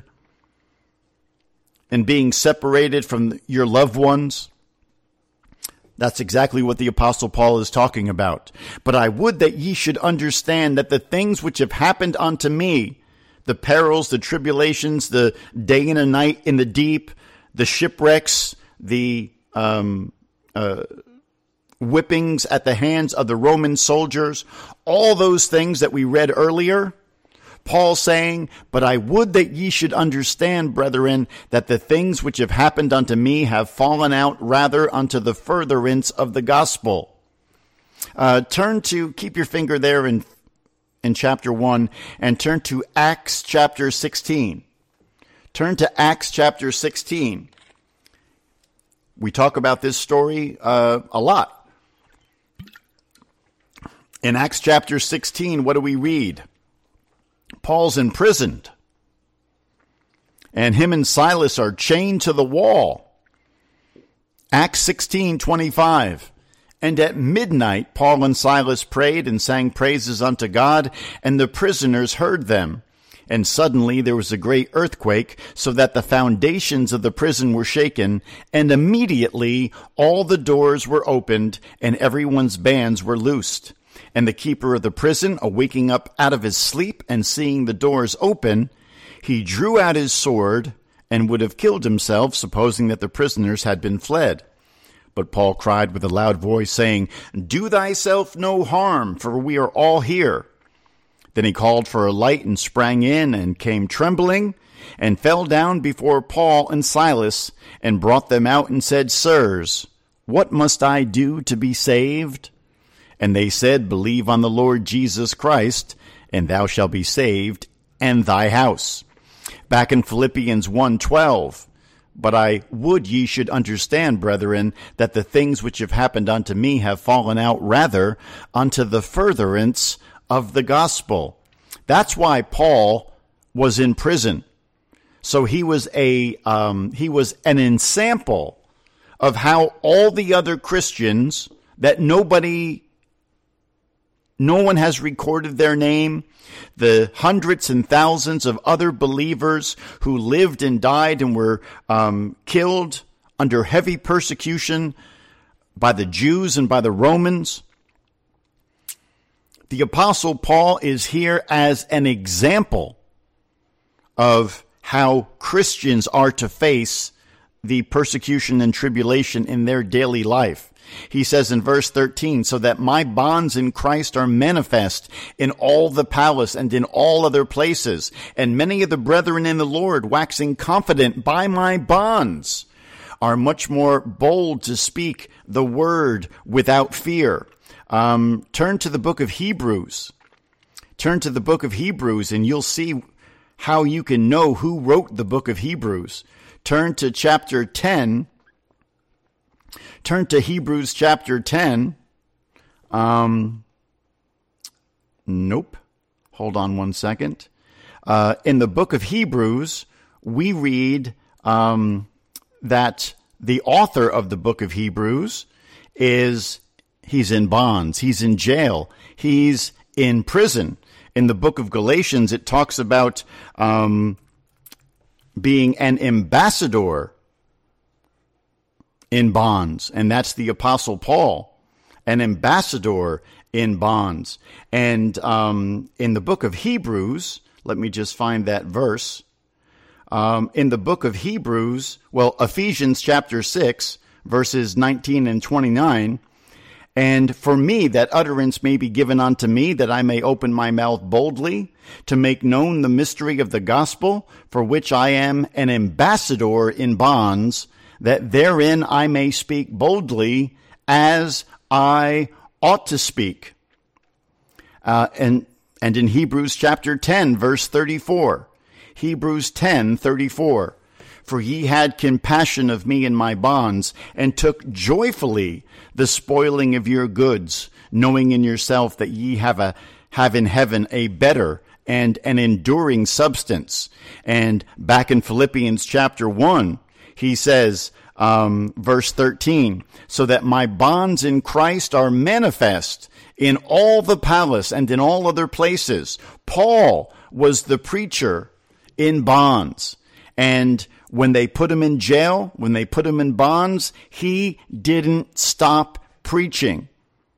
[SPEAKER 4] and being separated from your loved ones? That's exactly what the Apostle Paul is talking about. But I would that ye should understand that the things which have happened unto me, the perils, the tribulations, the day and a night in the deep, the shipwrecks, the whippings at the hands of the Roman soldiers, all those things that we read earlier, Paul saying, But I would that ye should understand, brethren, that the things which have happened unto me have fallen out rather unto the furtherance of the gospel. Keep your finger there in chapter 1 and turn to Acts chapter 16. Turn to Acts chapter 16. We talk about this story a lot. In Acts chapter 16, what do we read? Paul's imprisoned, and him and Silas are chained to the wall. Acts 16:25. And at midnight Paul and Silas prayed and sang praises unto God, and the prisoners heard them. And suddenly there was a great earthquake, so that the foundations of the prison were shaken, and immediately all the doors were opened, and everyone's bands were loosed. And the keeper of the prison, awaking up out of his sleep and seeing the doors open, he drew out his sword and would have killed himself, supposing that the prisoners had been fled. But Paul cried with a loud voice, saying, Do thyself no harm, for we are all here. Then he called for a light and sprang in and came trembling and fell down before Paul and Silas and brought them out and said, Sirs, what must I do to be saved? And they said, Believe on the Lord Jesus Christ, and thou shalt be saved, and thy house. Back in Philippians 1:12, But I would ye should understand, brethren, that the things which have happened unto me have fallen out rather unto the furtherance of the gospel. That's why Paul was in prison. So he was an ensample of how all the other Christians that no one has recorded their name, the hundreds and thousands of other believers who lived and died and were killed under heavy persecution by the Jews and by the Romans. The Apostle Paul is here as an example of how Christians are to face the persecution and tribulation in their daily life. He says in verse 13, So that my bonds in Christ are manifest in all the palace and in all other places, and many of the brethren in the Lord, waxing confident by my bonds, are much more bold to speak the word without fear. Turn to the book of Hebrews. Turn to the book of Hebrews, and you'll see how you can know who wrote the book of Hebrews. Turn to chapter 10. Turn to Hebrews chapter 10. Nope. Hold on one second. In the book of Hebrews, we read that the author of the book of Hebrews he's in bonds, he's in jail, he's in prison. In the book of Galatians, it talks about being an ambassador in bonds, and that's the Apostle Paul, an ambassador in bonds. And in the book of Hebrews, let me just find that verse. In the book of Hebrews, Ephesians chapter 6, verses 19 and 29, and for me that utterance may be given unto me, that I may open my mouth boldly, to make known the mystery of the gospel, for which I am an ambassador in bonds, that therein I may speak boldly as I ought to speak. And in Hebrews chapter 10, verse 34, Hebrews 10:34, for ye had compassion of me in my bonds, and took joyfully the spoiling of your goods, knowing in yourself that ye have in heaven a better and an enduring substance. And back in Philippians chapter 1, he says, verse 13, so that my bonds in Christ are manifest in all the palace and in all other places. Paul was the preacher in bonds. And when they put him in jail, when they put him in bonds, he didn't stop preaching.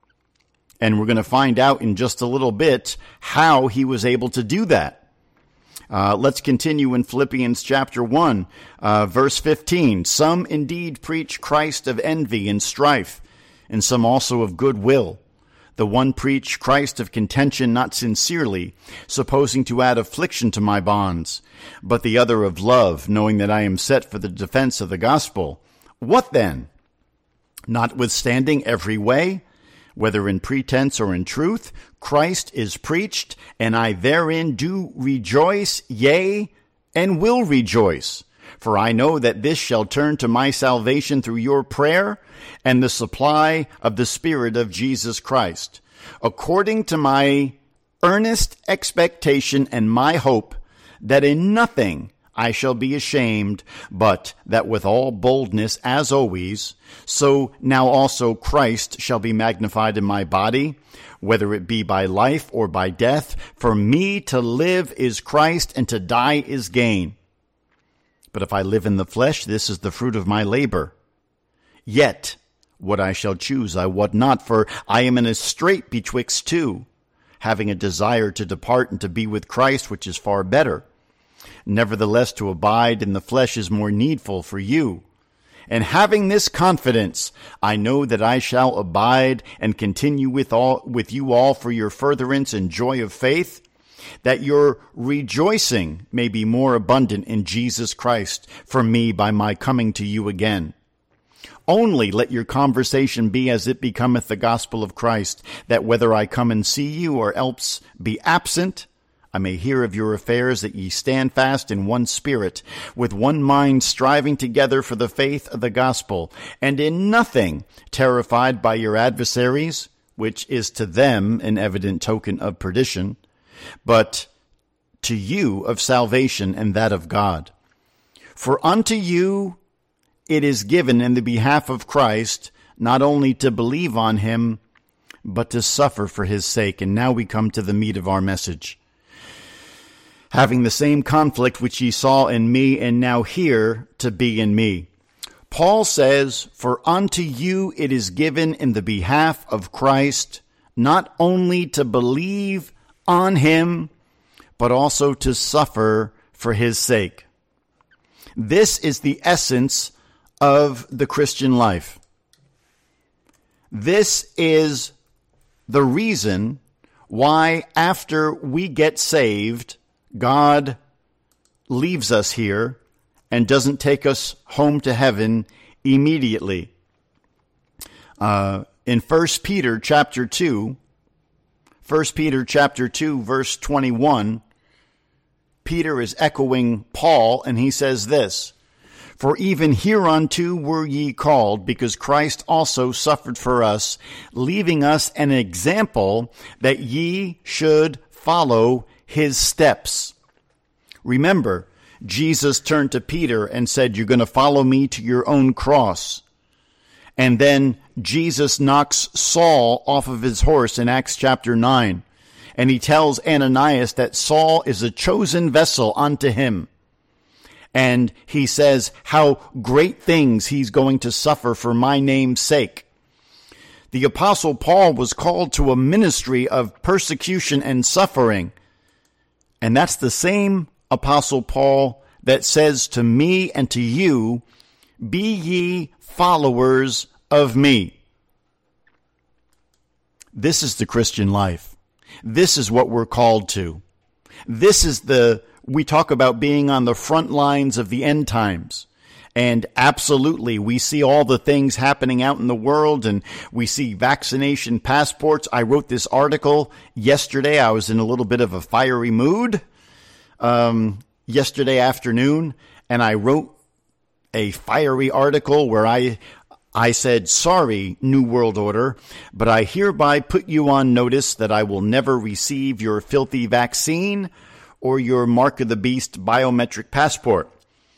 [SPEAKER 4] And we're going to find out in just a little bit how he was able to do that. Let's continue in Philippians chapter 1, verse 15. Some indeed preach Christ of envy and strife, and some also of goodwill. The one preach Christ of contention not sincerely, supposing to add affliction to my bonds, but the other of love, knowing that I am set for the defense of the gospel. What then? Notwithstanding every way, whether in pretense or in truth, Christ is preached, and I therein do rejoice, yea, and will rejoice. For I know that this shall turn to my salvation through your prayer and the supply of the Spirit of Jesus Christ, according to my earnest expectation and my hope, that in nothing I shall be ashamed, but that with all boldness, as always, so now also Christ shall be magnified in my body, whether it be by life or by death. For me to live is Christ, and to die is gain. But if I live in the flesh, this is the fruit of my labor. Yet what I shall choose I wot not, for I am in a strait betwixt two, having a desire to depart and to be with Christ, which is far better. Nevertheless, to abide in the flesh is more needful for you. And having this confidence, I know that I shall abide and continue with you all for your furtherance and joy of faith, that your rejoicing may be more abundant in Jesus Christ for me by my coming to you again. Only let your conversation be as it becometh the gospel of Christ, that whether I come and see you or else be absent, I may hear of your affairs, that ye stand fast in one spirit, with one mind, striving together for the faith of the gospel, and in nothing terrified by your adversaries, which is to them an evident token of perdition, but to you of salvation and that of God. For unto you it is given in the behalf of Christ, not only to believe on him, but to suffer for his sake. And now we come to the meat of our message. Having the same conflict which ye saw in me, and now hear to be in me. Paul says, for unto you it is given in the behalf of Christ, not only to believe on him, but also to suffer for his sake. This is the essence of the Christian life. This is the reason why after we get saved, God leaves us here and doesn't take us home to heaven immediately. In 1 Peter chapter 2, verse 21, Peter is echoing Paul, and he says this, For even hereunto were ye called, because Christ also suffered for us, leaving us an example that ye should follow his steps. Remember, Jesus turned to Peter and said, you're going to follow me to your own cross. And then Jesus knocks Saul off of his horse in Acts chapter 9. And he tells Ananias that Saul is a chosen vessel unto him. And he says how great things he's going to suffer for my name's sake. The Apostle Paul was called to a ministry of persecution and suffering. And that's the same Apostle Paul that says to me and to you, be ye followers of me. This is the Christian life. This is what we're called to. We talk about being on the front lines of the end times. And absolutely, we see all the things happening out in the world, and we see vaccination passports. I wrote this article yesterday. I was in a little bit of a fiery mood yesterday afternoon, and I wrote a fiery article where I said, sorry, New World Order, but I hereby put you on notice that I will never receive your filthy vaccine or your Mark of the Beast biometric passport.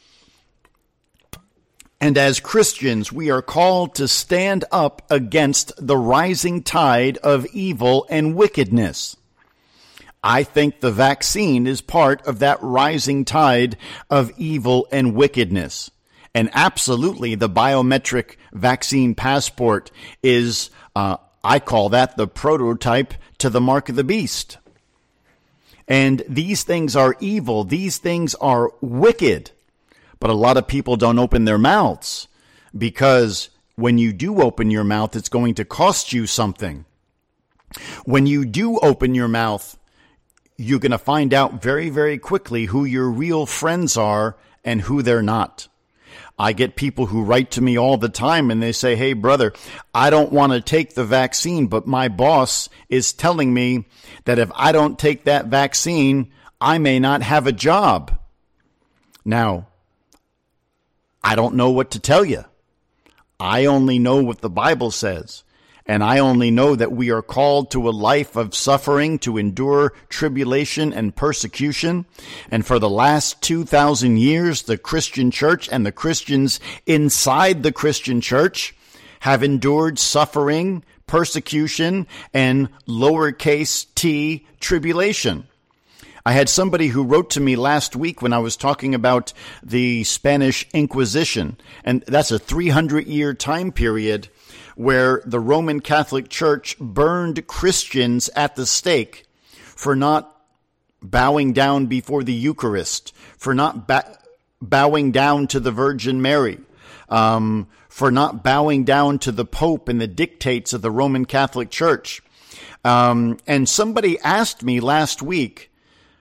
[SPEAKER 4] And as Christians, we are called to stand up against the rising tide of evil and wickedness. I think the vaccine is part of that rising tide of evil and wickedness. And absolutely, the biometric vaccine passport is, I call that the prototype to the Mark of the Beast. And these things are evil. These things are wicked. But a lot of people don't open their mouths, because when you do open your mouth, it's going to cost you something. When you do open your mouth, you're going to find out very, very quickly who your real friends are and who they're not. I get people who write to me all the time and they say, hey, brother, I don't want to take the vaccine, but my boss is telling me that if I don't take that vaccine, I may not have a job. Now, I don't know what to tell you. I only know what the Bible says. And I only know that we are called to a life of suffering, to endure tribulation and persecution. And for the last 2,000 years, the Christian church and the Christians inside the Christian church have endured suffering, persecution, and lowercase t tribulation. I had somebody who wrote to me last week when I was talking about the Spanish Inquisition, and that's a 300-year time period where the Roman Catholic Church burned Christians at the stake for not bowing down before the Eucharist, for not bowing down to the Virgin Mary, for not bowing down to the Pope and the dictates of the Roman Catholic Church. And somebody asked me last week,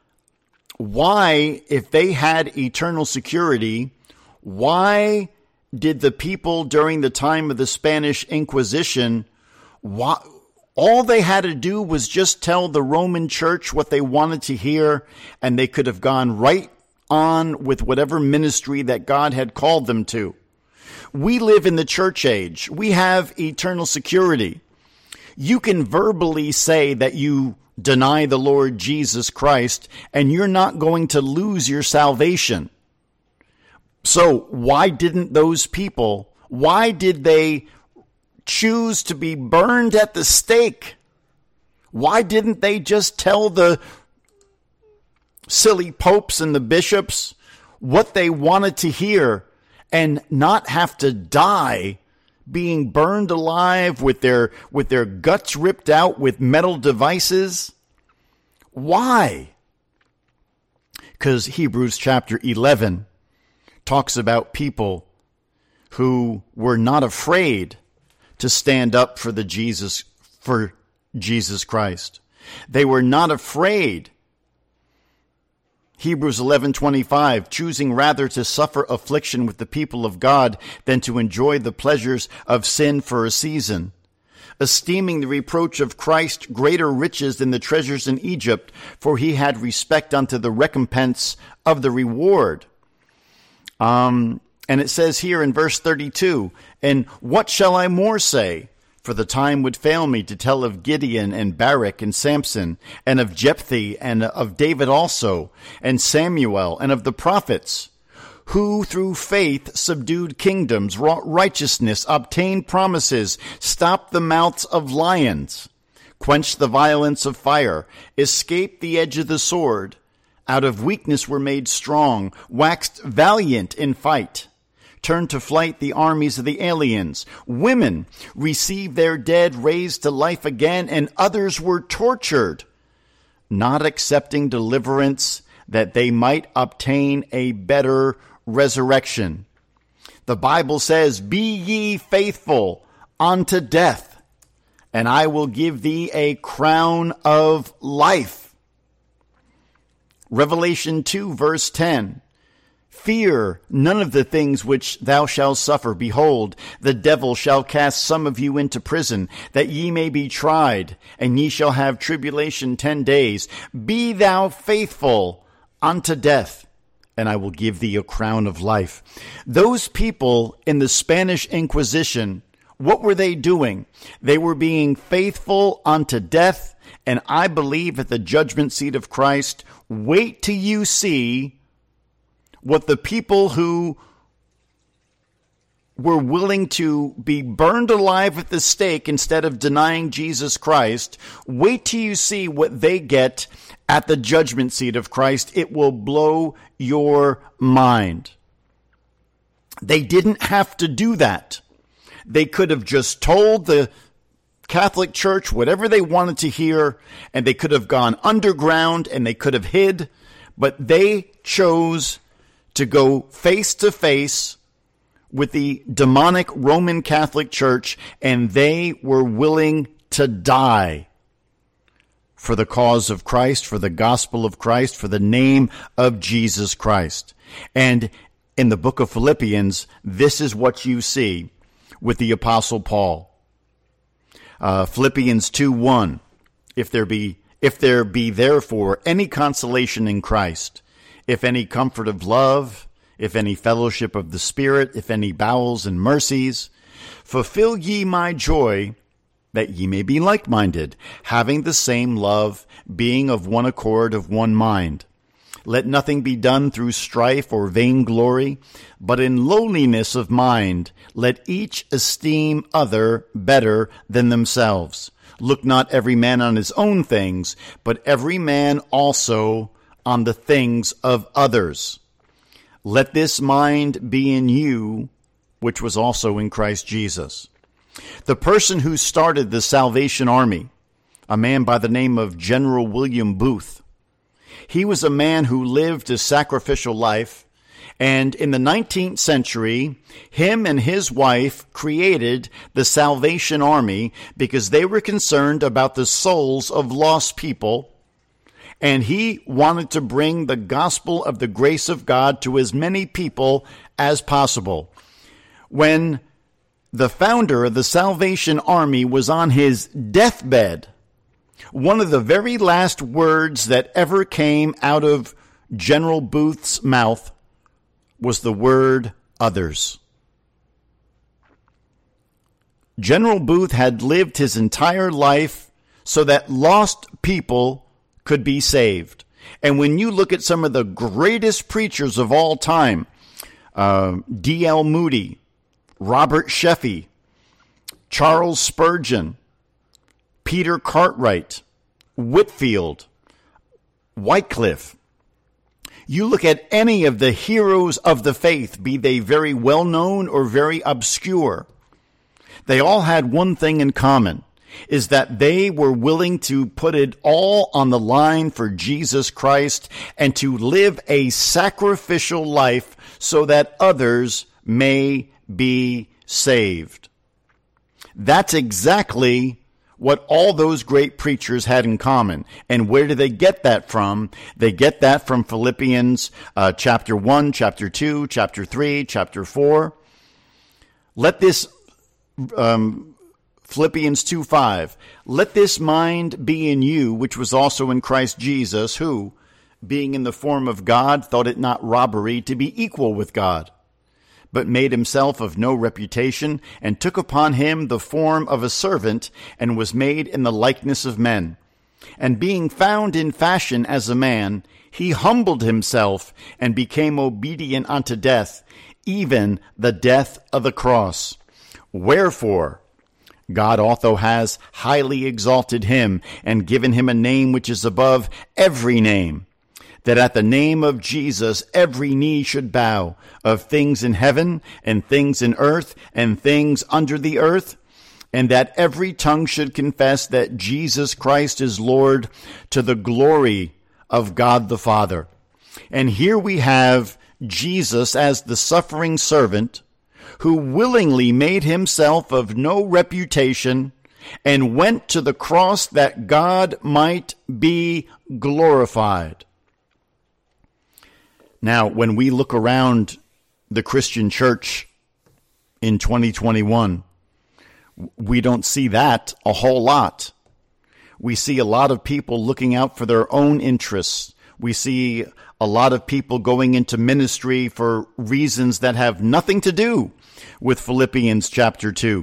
[SPEAKER 4] why, if they had eternal security, why did the people during the time of the Spanish Inquisition, all they had to do was just tell the Roman Church what they wanted to hear, and they could have gone right on with whatever ministry that God had called them to. We live in the church age. We have eternal security. You can verbally say that you deny the Lord Jesus Christ, and you're not going to lose your salvation. So why didn't those people, why did they choose to be burned at the stake? Why didn't they just tell the silly popes and the bishops what they wanted to hear and not have to die being burned alive with their guts ripped out with metal devices? Why? Because Hebrews chapter 11 talks about people who were not afraid to stand up for Jesus Christ. They were not afraid. Hebrews 11:25, choosing rather to suffer affliction with the people of God than to enjoy the pleasures of sin for a season, esteeming the reproach of Christ greater riches than the treasures in Egypt, for he had respect unto the recompense of the reward. And it says here in verse 32, and what shall I more say? For the time would fail me to tell of Gideon and Barak and Samson, and of Jephthah and of David also, and Samuel, and of the prophets, who through faith subdued kingdoms, wrought righteousness, obtained promises, stopped the mouths of lions, quenched the violence of fire, escaped the edge of the sword, out of weakness were made strong, waxed valiant in fight, turned to flight the armies of the aliens. Women received their dead raised to life again, and others were tortured, not accepting deliverance that they might obtain a better resurrection. The Bible says, be ye faithful unto death, and I will give thee a crown of life. Revelation 2 verse 10. Fear none of the things which thou shalt suffer. Behold, the devil shall cast some of you into prison, that ye may be tried, and ye shall have tribulation 10 days. Be thou faithful unto death, and I will give thee a crown of life. Those people in the Spanish Inquisition, what were they doing? They were being faithful unto death, and I believe at the judgment seat of Christ, wait till you see what the people who were willing to be burned alive at the stake instead of denying Jesus Christ, wait till you see what they get at the judgment seat of Christ. It will blow your mind. They didn't have to do that. They could have just told the Catholic Church whatever they wanted to hear, and they could have gone underground and they could have hid, but they chose to go face to face with the demonic Roman Catholic Church, and they were willing to die for the cause of Christ, for the gospel of Christ, for the name of Jesus Christ. And in the book of Philippians, this is what you see with the Apostle Paul. Philippians 2:1, if there be therefore any consolation in Christ, if any comfort of love, if any fellowship of the Spirit, if any bowels and mercies, fulfill ye my joy, that ye may be like-minded, having the same love, being of one accord, of one mind. Let nothing be done through strife or vainglory, but in lowliness of mind, let each esteem other better than themselves. Look not every man on his own things, but every man also on the things of others. Let this mind be in you, which was also in Christ Jesus. The person who started the Salvation Army, a man by the name of General William Booth, he was a man who lived a sacrificial life, and in the 19th century, him and his wife created the Salvation Army because they were concerned about the souls of lost people, and he wanted to bring the gospel of the grace of God to as many people as possible. When the founder of the Salvation Army was on his deathbed, one of the very last words that ever came out of General Booth's mouth was the word others. General Booth had lived his entire life so that lost people could be saved. And when you look at some of the greatest preachers of all time, D.L. Moody, Robert Sheffey, Charles Spurgeon, Peter Cartwright, Whitefield, Wycliffe, you look at any of the heroes of the faith, be they very well known or very obscure, they all had one thing in common, is that they were willing to put it all on the line for Jesus Christ and to live a sacrificial life so that others may be saved. That's exactly what all those great preachers had in common. And where do they get that from? They get that from Philippians chapter 1, chapter 2, chapter 3, chapter 4. Let this Philippians 2:5. Let this mind be in you, which was also in Christ Jesus, who, being in the form of God, thought it not robbery to be equal with God, but made himself of no reputation, and took upon him the form of a servant, and was made in the likeness of men. And being found in fashion as a man, he humbled himself, and became obedient unto death, even the death of the cross. Wherefore God also has highly exalted him, and given him a name which is above every name, that at the name of Jesus every knee should bow, of things in heaven, and things in earth, and things under the earth, and that every tongue should confess that Jesus Christ is Lord, to the glory of God the Father. And here we have Jesus as the suffering servant, who willingly made himself of no reputation, and went to the cross that God might be glorified. Now, when we look around the Christian church in 2021, we don't see that a whole lot. We see a lot of people looking out for their own interests. We see a lot of people going into ministry for reasons that have nothing to do with Philippians chapter 2.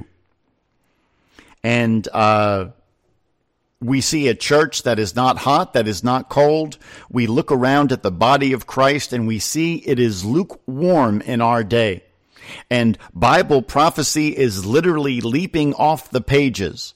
[SPEAKER 4] And we see a church that is not hot, that is not cold. We look around at the body of Christ and we see it is lukewarm in our day. And Bible prophecy is literally leaping off the pages.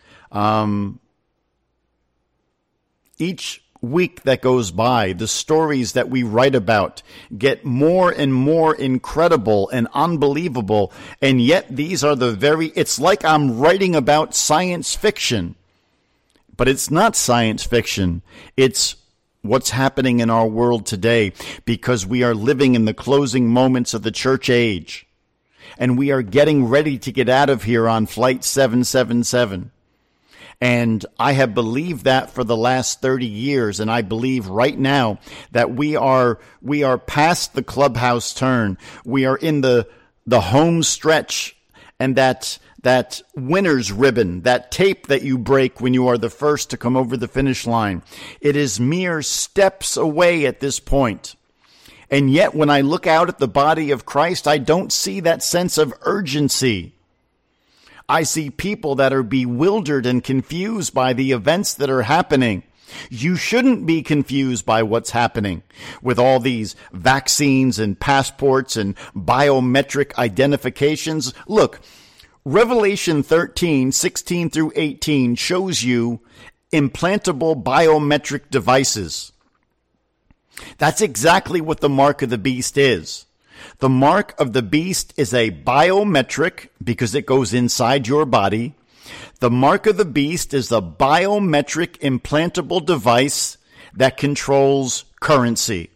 [SPEAKER 4] Each week that goes by, the stories that we write about get more and more incredible and unbelievable. And yet these are it's like I'm writing about science fiction. But it's not science fiction. It's what's happening in our world today, because we are living in the closing moments of the church age. And we are getting ready to get out of here on Flight 777. And I have believed that for the last 30 years. And I believe right now that we are past the clubhouse turn. We are in the home stretch, and that winner's ribbon, that tape that you break when you are the first to come over the finish line. It is mere steps away at this point. And yet when I look out at the body of Christ, I don't see that sense of urgency. I see people that are bewildered and confused by the events that are happening. You shouldn't be confused by what's happening with all these vaccines and passports and biometric identifications. Look, Revelation 13, 16 through 18 shows you implantable biometric devices. That's exactly what the mark of the beast is. The mark of the beast is a biometric, because it goes inside your body. The mark of the beast is a biometric implantable device that controls currency.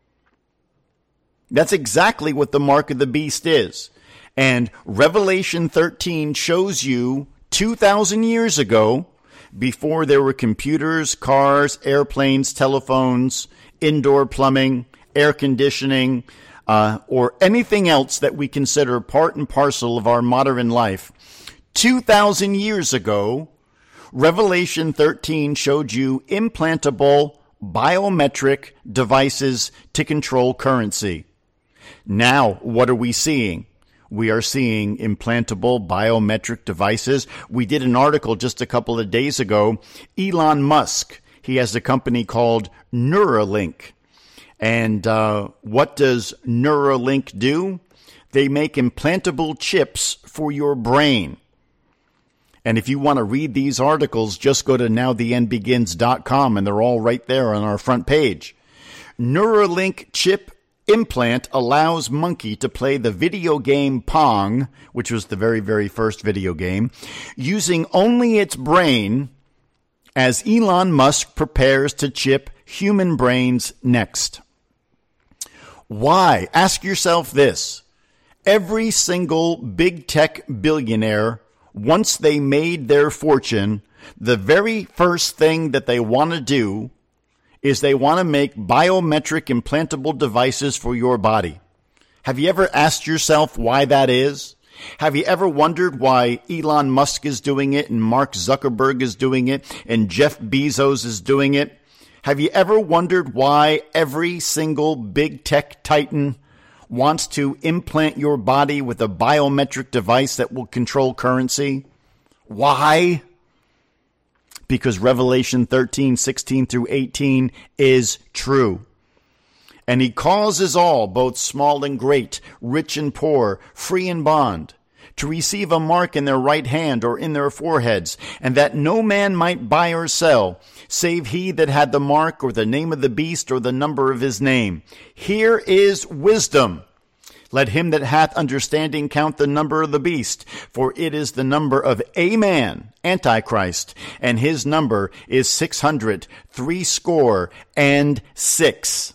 [SPEAKER 4] That's exactly what the mark of the beast is. And Revelation 13 shows you 2,000 years ago, before there were computers, cars, airplanes, telephones, indoor plumbing, air conditioning, or anything else that we consider part and parcel of our modern life. 2,000 years ago, Revelation 13 showed you implantable biometric devices to control currency. Now, what are we seeing? We are seeing implantable biometric devices. We did an article just a couple of days ago. Elon Musk, he has a company called Neuralink. And what does Neuralink do? They make implantable chips for your brain. And if you want to read these articles, just go to nowtheendbegins.com, and they're all right there on our front page. Neuralink chip implant allows Monkey to play the video game Pong, which was the very, very first video game, using only its brain, as Elon Musk prepares to chip human brains next. Why? Ask yourself this. Every single big tech billionaire, once they made their fortune, the very first thing that they want to do is they want to make biometric implantable devices for your body. Have you ever asked yourself why that is? Have you ever wondered why Elon Musk is doing it, and Mark Zuckerberg is doing it, and Jeff Bezos is doing it? Have you ever wondered why every single big tech titan wants to implant your body with a biometric device that will control currency. Why? Because Revelation 13:16 through 18 is true. And he causes all, both small and great, rich and poor, free and bond, to receive a mark in their right hand or in their foreheads, and that no man might buy or sell, save he that had the mark or the name of the beast or the number of his name. Here is wisdom. Let him that hath understanding count the number of the beast, for it is the number of a man, Antichrist, and his number is 666.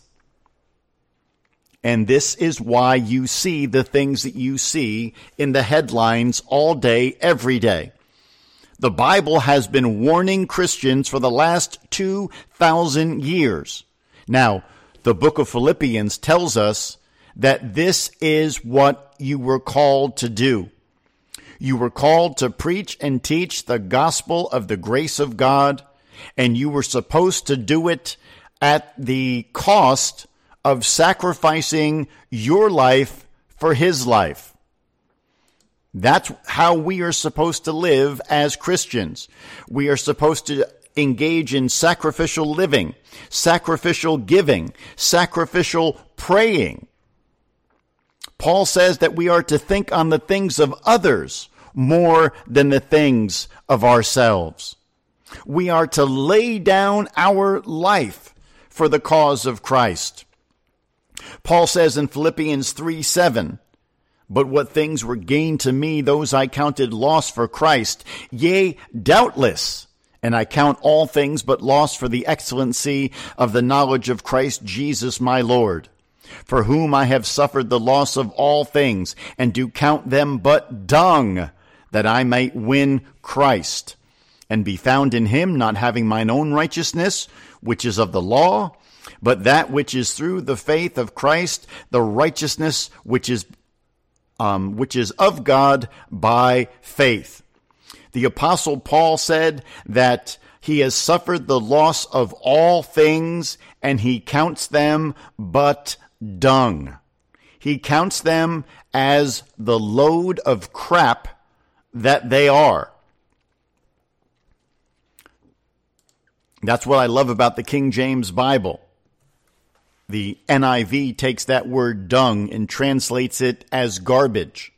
[SPEAKER 4] And this is why you see the things that you see in the headlines all day, every day. The Bible has been warning Christians for the last 2,000 years. Now, the book of Philippians tells us that this is what you were called to do. You were called to preach and teach the gospel of the grace of God, and you were supposed to do it at the cost of sacrificing your life for his life. That's how we are supposed to live as Christians. We are supposed to engage in sacrificial living, sacrificial giving, sacrificial praying. Paul says that we are to think on the things of others more than the things of ourselves. We are to lay down our life for the cause of Christ. Paul says in Philippians 3:7, but what things were gained to me, those I counted loss for Christ. Yea, doubtless, and I count all things but loss for the excellency of the knowledge of Christ Jesus my Lord, for whom I have suffered the loss of all things, and do count them but dung, that I might win Christ, and be found in him, not having mine own righteousness, which is of the law, but that which is through the faith of Christ, the righteousness which is of God by faith. The Apostle Paul said that he has suffered the loss of all things, and he counts them but dung. He counts them as the load of crap that they are. That's what I love about the King James Bible. The NIV takes that word dung and translates it as garbage.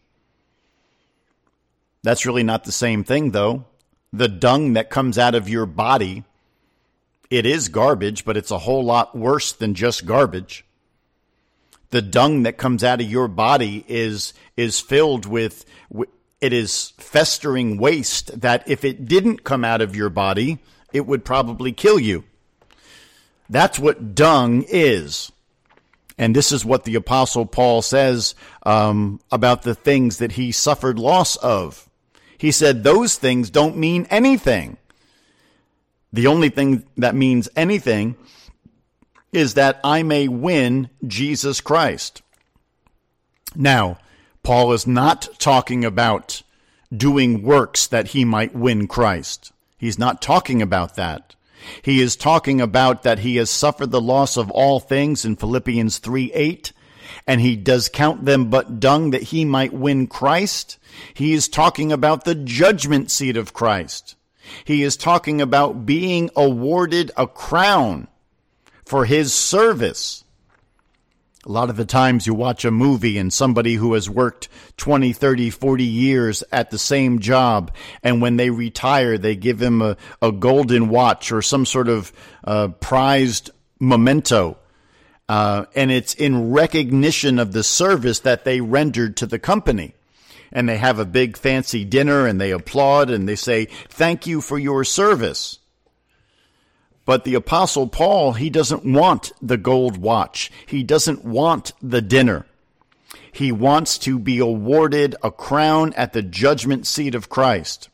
[SPEAKER 4] That's really not the same thing, though. The dung that comes out of your body, it is garbage, but it's a whole lot worse than just garbage. The dung that comes out of your body is filled with, it is festering waste that if it didn't come out of your body, it would probably kill you. That's what dung is. And this is what the Apostle Paul says about the things that he suffered loss of. He said those things don't mean anything. The only thing that means anything is that I may win Jesus Christ. Now, Paul is not talking about doing works that he might win Christ. He's not talking about that. He is talking about that he has suffered the loss of all things in Philippians 3:8, and he does count them but dung that he might win Christ. He is talking about the judgment seat of Christ. He is talking about being awarded a crown for his service. A lot of the times you watch a movie and somebody who has worked 20, 30, 40 years at the same job, and when they retire, they give him a golden watch or some sort of prized memento. And it's in recognition of the service that they rendered to the company. And they have a big fancy dinner and they applaud and they say, thank you for your service. But the Apostle Paul, he doesn't want the gold watch. He doesn't want the dinner. He wants to be awarded a crown at the judgment seat of Christ.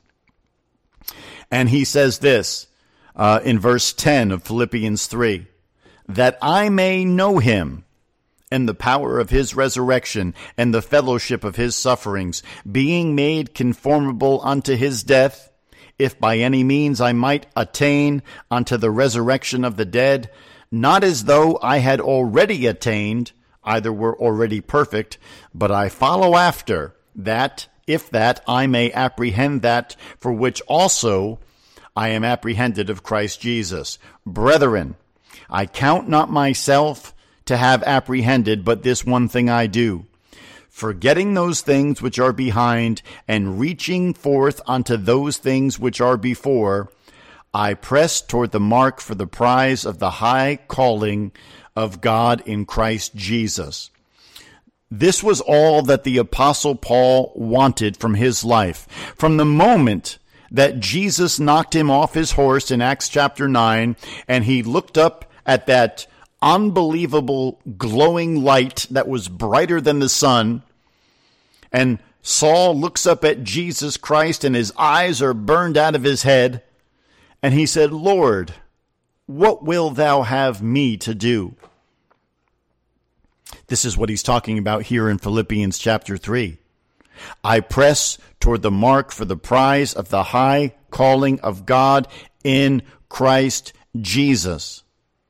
[SPEAKER 4] And he says this in verse 10 of Philippians 3, that I may know him and the power of his resurrection and the fellowship of his sufferings, being made conformable unto his death, if by any means I might attain unto the resurrection of the dead, not as though I had already attained, either were already perfect, but I follow after, that, if that, I may apprehend that for which also I am apprehended of Christ Jesus. Brethren, I count not myself to have apprehended, but this one thing I do, forgetting those things which are behind, and reaching forth unto those things which are before, I press toward the mark for the prize of the high calling of God in Christ Jesus. This was all that the Apostle Paul wanted from his life. From the moment that Jesus knocked him off his horse in Acts chapter 9, and he looked up at that unbelievable glowing light that was brighter than the sun, and Saul looks up at Jesus Christ and his eyes are burned out of his head, and he said, Lord, what wilt thou have me to do? This is what he's talking about here in Philippians chapter 3. I press toward the mark for the prize of the high calling of God in Christ Jesus.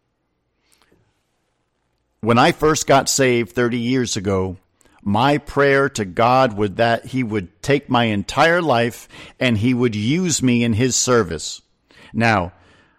[SPEAKER 4] When I first got saved 30 years ago, my prayer to God was that he would take my entire life and he would use me in his service. Now,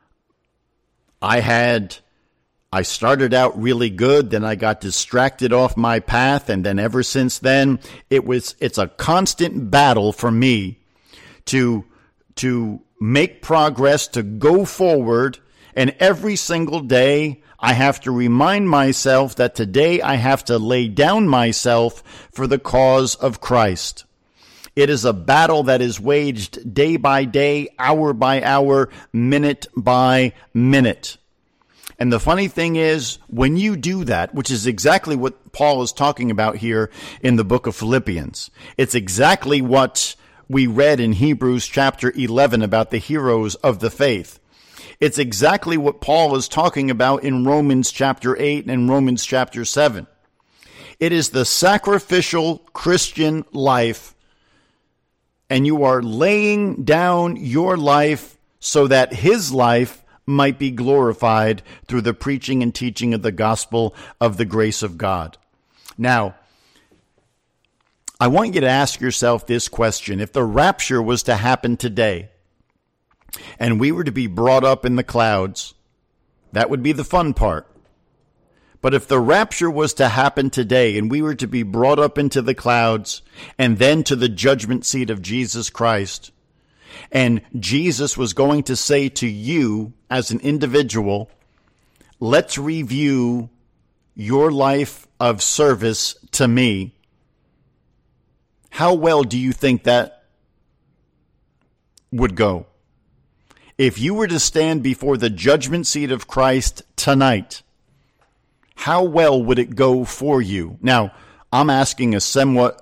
[SPEAKER 4] I started out really good, then I got distracted off my path, and then ever since then, it's a constant battle for me to make progress, to go forward, and every single day I have to remind myself that today I have to lay down myself for the cause of Christ. It is a battle that is waged day by day, hour by hour, minute by minute. And the funny thing is, when you do that, which is exactly what Paul is talking about here in the book of Philippians, it's exactly what we read in Hebrews chapter 11 about the heroes of the faith. It's exactly what Paul is talking about in Romans chapter 8 and Romans chapter 7. It is the sacrificial Christian life, and you are laying down your life so that his life might be glorified through the preaching and teaching of the gospel of the grace of God. Now, I want you to ask yourself this question. If the rapture was to happen today, and we were to be brought up in the clouds, that would be the fun part. But if the rapture was to happen today, and we were to be brought up into the clouds, and then to the judgment seat of Jesus Christ, and Jesus was going to say to you as an individual, let's review your life of service to me. How well do you think that would go? If you were to stand before the judgment seat of Christ tonight, how well would it go for you? Now, I'm asking a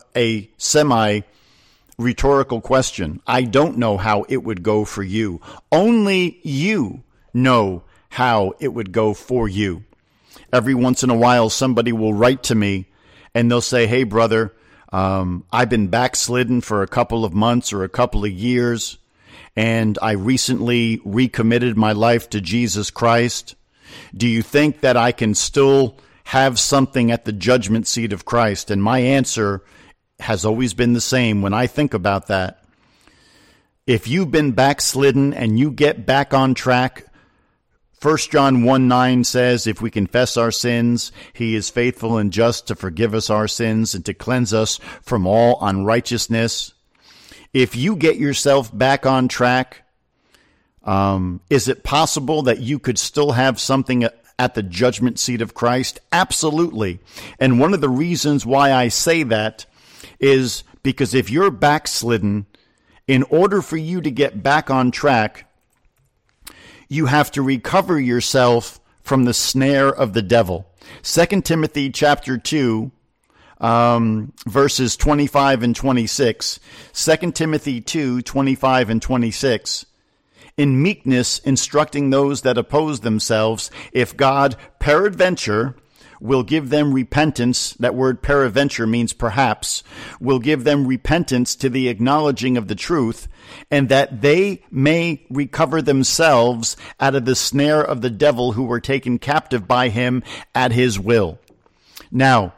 [SPEAKER 4] semi-rhetorical question. I don't know how it would go for you. Only you know how it would go for you. Every once in a while, somebody will write to me and they'll say, hey, brother, I've been backslidden for a couple of months or a couple of years, and I recently recommitted my life to Jesus Christ. Do you think that I can still have something at the judgment seat of Christ? And my answer has always been the same when I think about that. If you've been backslidden and you get back on track, 1 John 1:9 says, if we confess our sins, he is faithful and just to forgive us our sins and to cleanse us from all unrighteousness. If you get yourself back on track, is it possible that you could still have something at the judgment seat of Christ? Absolutely. And one of the reasons why I say that is because if you're backslidden, in order for you to get back on track, you have to recover yourself from the snare of the devil. 2 Timothy chapter 2, verses 25 and 26. 2 Timothy 2, 25 and 26. In meekness, instructing those that oppose themselves, if God peradventure will give them repentance, that word peradventure means perhaps, will give them repentance to the acknowledging of the truth, and that they may recover themselves out of the snare of the devil who were taken captive by him at his will. Now,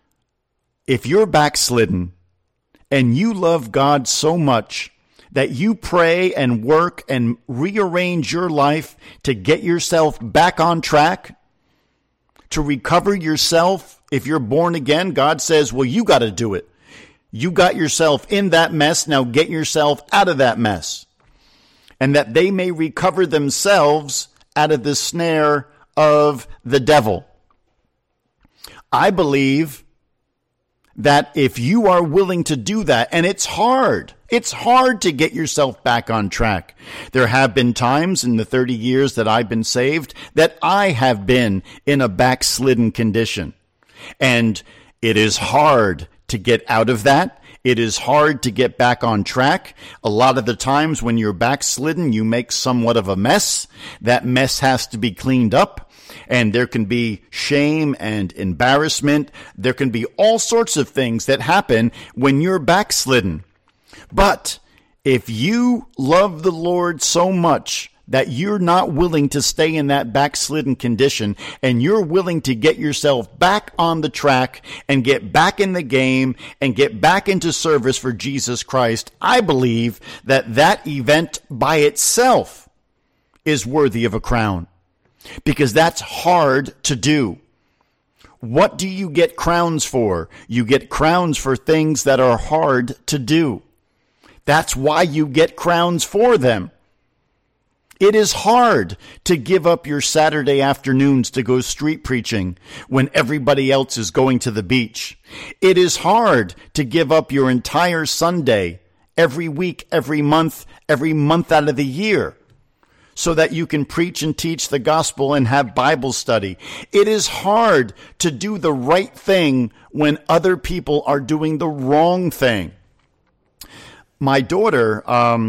[SPEAKER 4] if you're backslidden and you love God so much that you pray and work and rearrange your life to get yourself back on track, to recover yourself, if you're born again, God says, well, you got to do it. You got yourself in that mess, now get yourself out of that mess. And that they may recover themselves out of the snare of the devil. I believe that if you are willing to do that, and it's hard to get yourself back on track. There have been times in the 30 years that I've been saved that I have been in a backslidden condition. And it is hard to get out of that. It is hard to get back on track. A lot of the times when you're backslidden, you make somewhat of a mess. That mess has to be cleaned up. And there can be shame and embarrassment. There can be all sorts of things that happen when you're backslidden. But if you love the Lord so much that you're not willing to stay in that backslidden condition and you're willing to get yourself back on the track and get back in the game and get back into service for Jesus Christ, I believe that that event by itself is worthy of a crown. Because that's hard to do. What do you get crowns for? You get crowns for things that are hard to do. That's why you get crowns for them. It is hard to give up your Saturday afternoons to go street preaching when everybody else is going to the beach. It is hard to give up your entire Sunday every week, every month out of the year, so that you can preach and teach the gospel and have Bible study. It is hard to do the right thing when other people are doing the wrong thing. My daughter,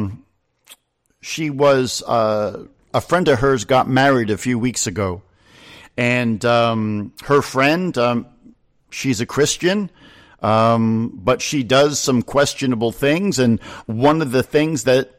[SPEAKER 4] she was, a friend of hers got married a few weeks ago. And her friend, she's a Christian, but she does some questionable things. And one of the things that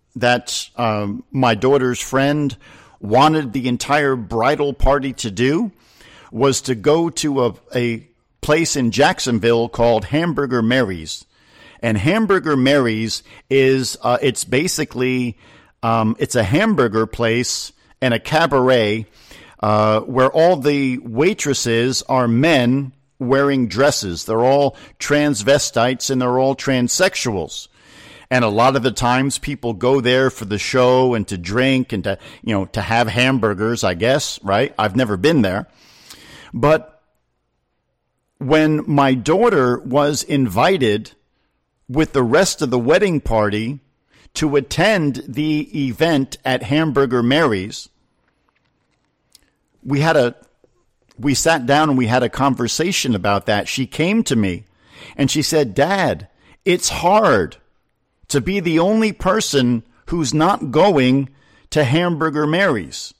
[SPEAKER 4] my daughter's friend wanted the entire bridal party to do was to go to a place in Jacksonville called Hamburger Mary's. And Hamburger Mary's is, it's basically, it's a hamburger place and a cabaret, where all the waitresses are men wearing dresses. They're all transvestites and they're all transsexuals. And a lot of the times people go there for the show and to drink and to have hamburgers, I guess, right? I've never been there. But when my daughter was invited with the rest of the wedding party to attend the event at Hamburger Mary's, we sat down and we had a conversation about that. She came to me and she said, "Dad, it's hard to be the only person who's not going to Hamburger Mary's.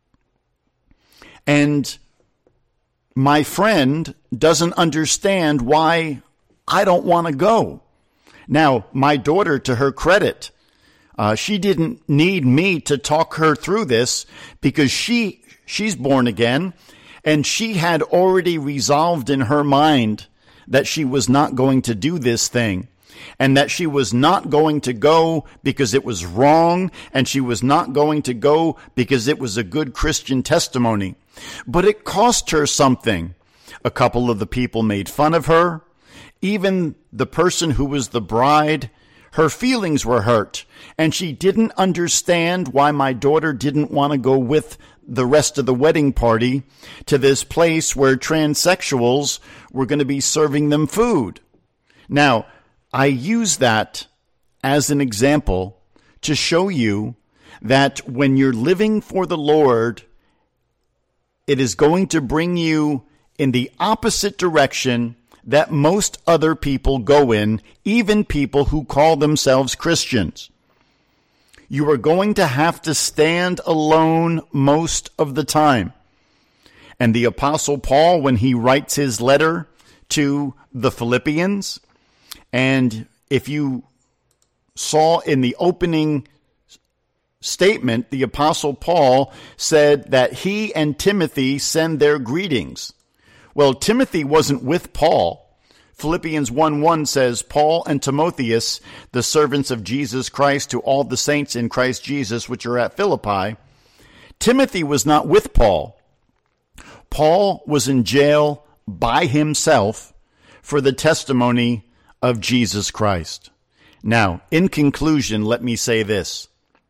[SPEAKER 4] And my friend doesn't understand why I don't want to go." Now, my daughter, to her credit, she didn't need me to talk her through this because she's born again and she had already resolved in her mind that she was not going to do this thing. And that she was not going to go because it was wrong, and she was not going to go because it was a good Christian testimony. But it cost her something. A couple of the people made fun of her. Even the person who was the bride, her feelings were hurt. And she didn't understand why my daughter didn't want to go with the rest of the wedding party to this place where transsexuals were going to be serving them food. Now, I use that as an example to show you that when you're living for the Lord, it is going to bring you in the opposite direction that most other people go in, even people who call themselves Christians. You are going to have to stand alone most of the time. And the Apostle Paul, when he writes his letter to the Philippians, and if you saw in the opening statement, the Apostle Paul said that he and Timothy send their greetings. Well, Timothy wasn't with Paul. Philippians 1:1 says, Paul and Timotheus, the servants of Jesus Christ, to all the saints in Christ Jesus which are at Philippi. Timothy was not with Paul. Paul was in jail by himself for the testimony of Jesus Christ. Now, in conclusion, let me say this.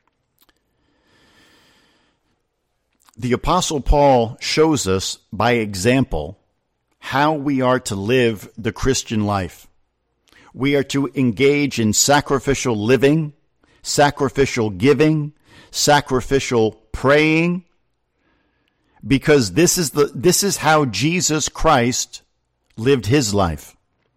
[SPEAKER 4] The Apostle Paul shows us by example how we are to live the Christian life. We are to engage in sacrificial living, sacrificial giving, sacrificial praying, because this is how Jesus Christ lived his life.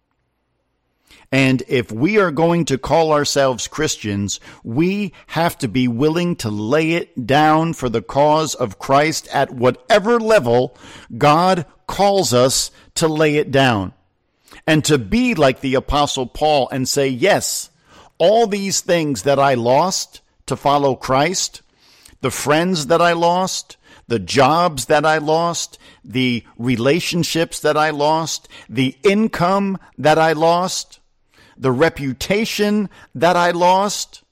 [SPEAKER 4] And if we are going to call ourselves Christians, we have to be willing to lay it down for the cause of Christ at whatever level God calls us to lay it down. And to be like the Apostle Paul and say, yes, all these things that I lost to follow Christ, the friends that I lost, the jobs that I lost, the relationships that I lost, the income that I lost, the reputation that I lost,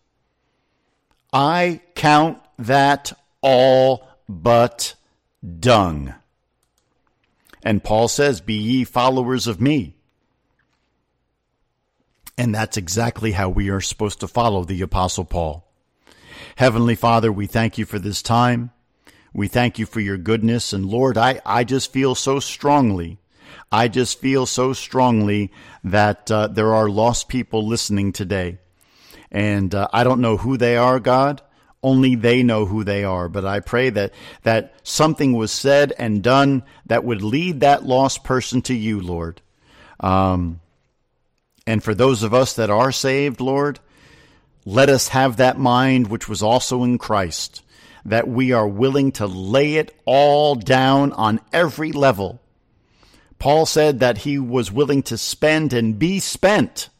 [SPEAKER 4] I count that all but dung. And Paul says, be ye followers of me. And that's exactly how we are supposed to follow the Apostle Paul. Heavenly Father, we thank you for this time. We thank you for your goodness. And Lord, I just feel so strongly. I just feel so strongly that there are lost people listening today. And I don't know who they are, God. Only they know who they are. But I pray that something was said and done that would lead that lost person to you, Lord. And for those of us that are saved, Lord, let us have that mind which was also in Christ, that we are willing to lay it all down on every level. Paul said that he was willing to spend and be spent.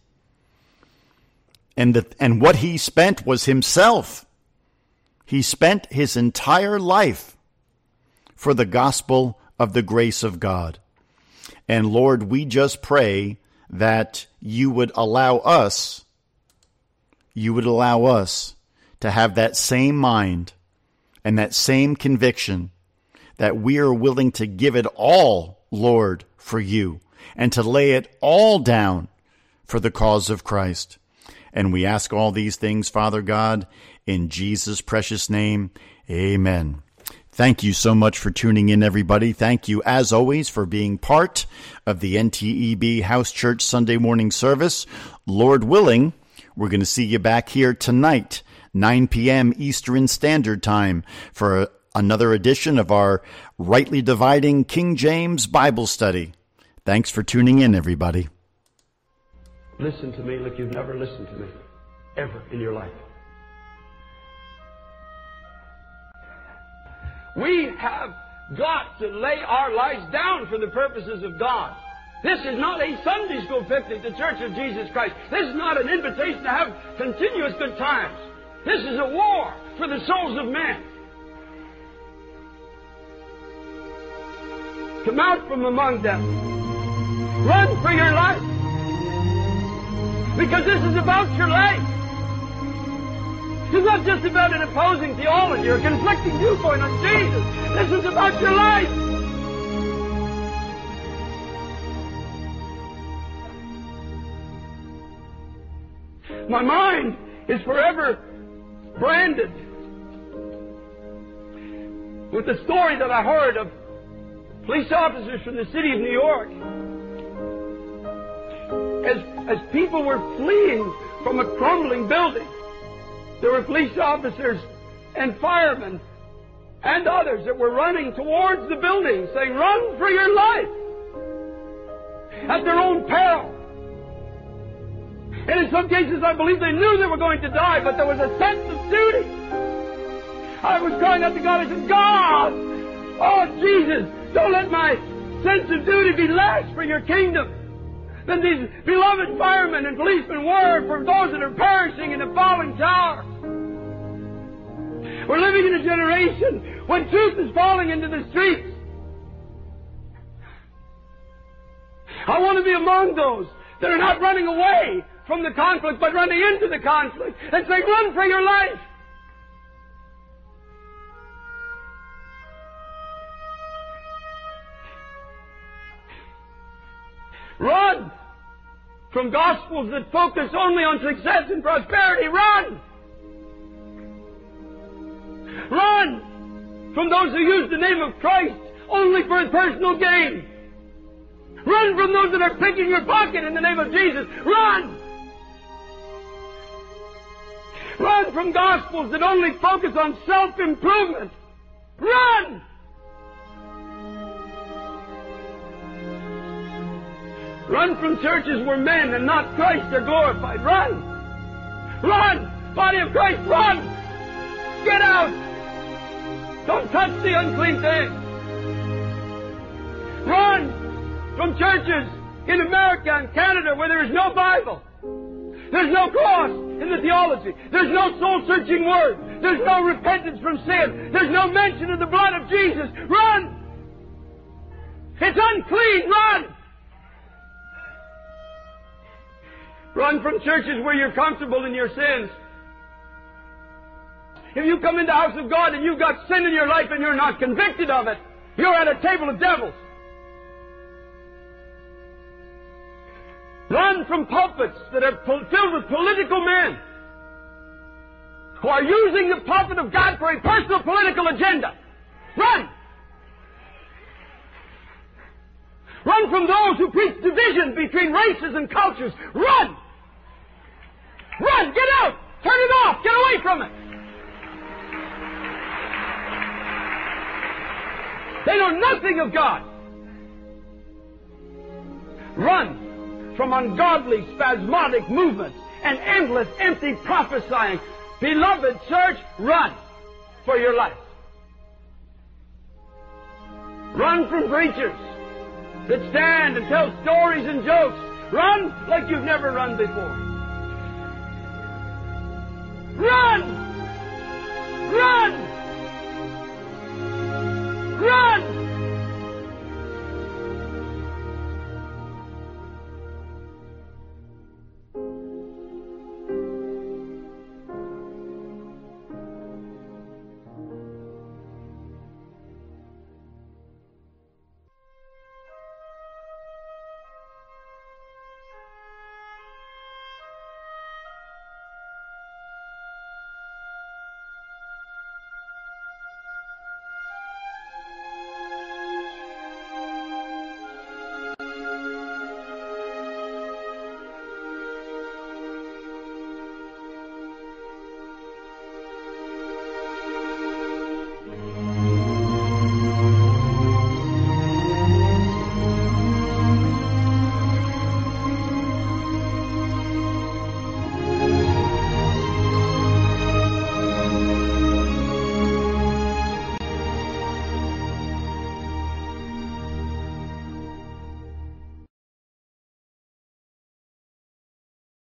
[SPEAKER 4] And what he spent was himself. He spent his entire life for the gospel of the grace of God. And Lord, we just pray that you would allow us to have that same mind and that same conviction that we are willing to give it all, Lord, for you, and to lay it all down for the cause of Christ. And we ask all these things, Father God, in Jesus' precious name. Amen. Thank you so much for tuning in, everybody. Thank you, as always, for being part of the NTEB House Church Sunday morning service. Lord willing, we're going to see you back here tonight, 9 p.m. Eastern Standard Time, for another edition of our Rightly Dividing King James Bible Study. Thanks for tuning in, everybody.
[SPEAKER 9] Listen to me like you've never listened to me, ever in your life. We have got to lay our lives down for the purposes of God. This is not a Sunday school picnic, the Church of Jesus Christ. This is not an invitation to have continuous good times. This is a war for the souls of men. Come out from among them. Run for your life. Because this is about your life. It's not just about an opposing theology or a conflicting viewpoint on Jesus. This is about your life. My mind is forever branded with the story that I heard of police officers from the city of New York. As people were fleeing from a crumbling building, there were police officers and firemen and others that were running towards the building, saying, "Run for your life," at their own peril. And in some cases, I believe they knew they were going to die, but there was a sense of duty. I was crying out to God. I said, "God, oh Jesus, don't let my sense of duty be less for your kingdom than these beloved firemen and policemen were for those that are perishing in the falling tower." We're living in a generation when truth is falling into the streets. I want to be among those that are not running away from the conflict, but running into the conflict and saying, run for your life. Run from gospels that focus only on success and prosperity. Run! Run from those who use the name of Christ only for personal gain. Run from those that are picking your pocket in the name of Jesus. Run! Run from gospels that only focus on self-improvement. Run! Run from churches where men and not Christ are glorified. Run! Run! Body of Christ, run! Get out! Don't touch the unclean thing. Run from churches in America and Canada where there is no Bible. There's no cross in the theology. There's no soul-searching word. There's no repentance from sin. There's no mention of the blood of Jesus. Run! It's unclean. Run! Run from churches where you're comfortable in your sins. If you come into the house of God and you've got sin in your life and you're not convicted of it, you're at a table of devils. Run from pulpits that are filled with political men who are using the pulpit of God for a personal political agenda. Run! Run from those who preach division between races and cultures. Run! Run! Get out! Turn it off! Get away from it! They know nothing of God. Run from ungodly, spasmodic movements and endless, empty prophesying. Beloved church, run for your life. Run from preachers that stand and tell stories and jokes. Run like you've never run before. Run! Run!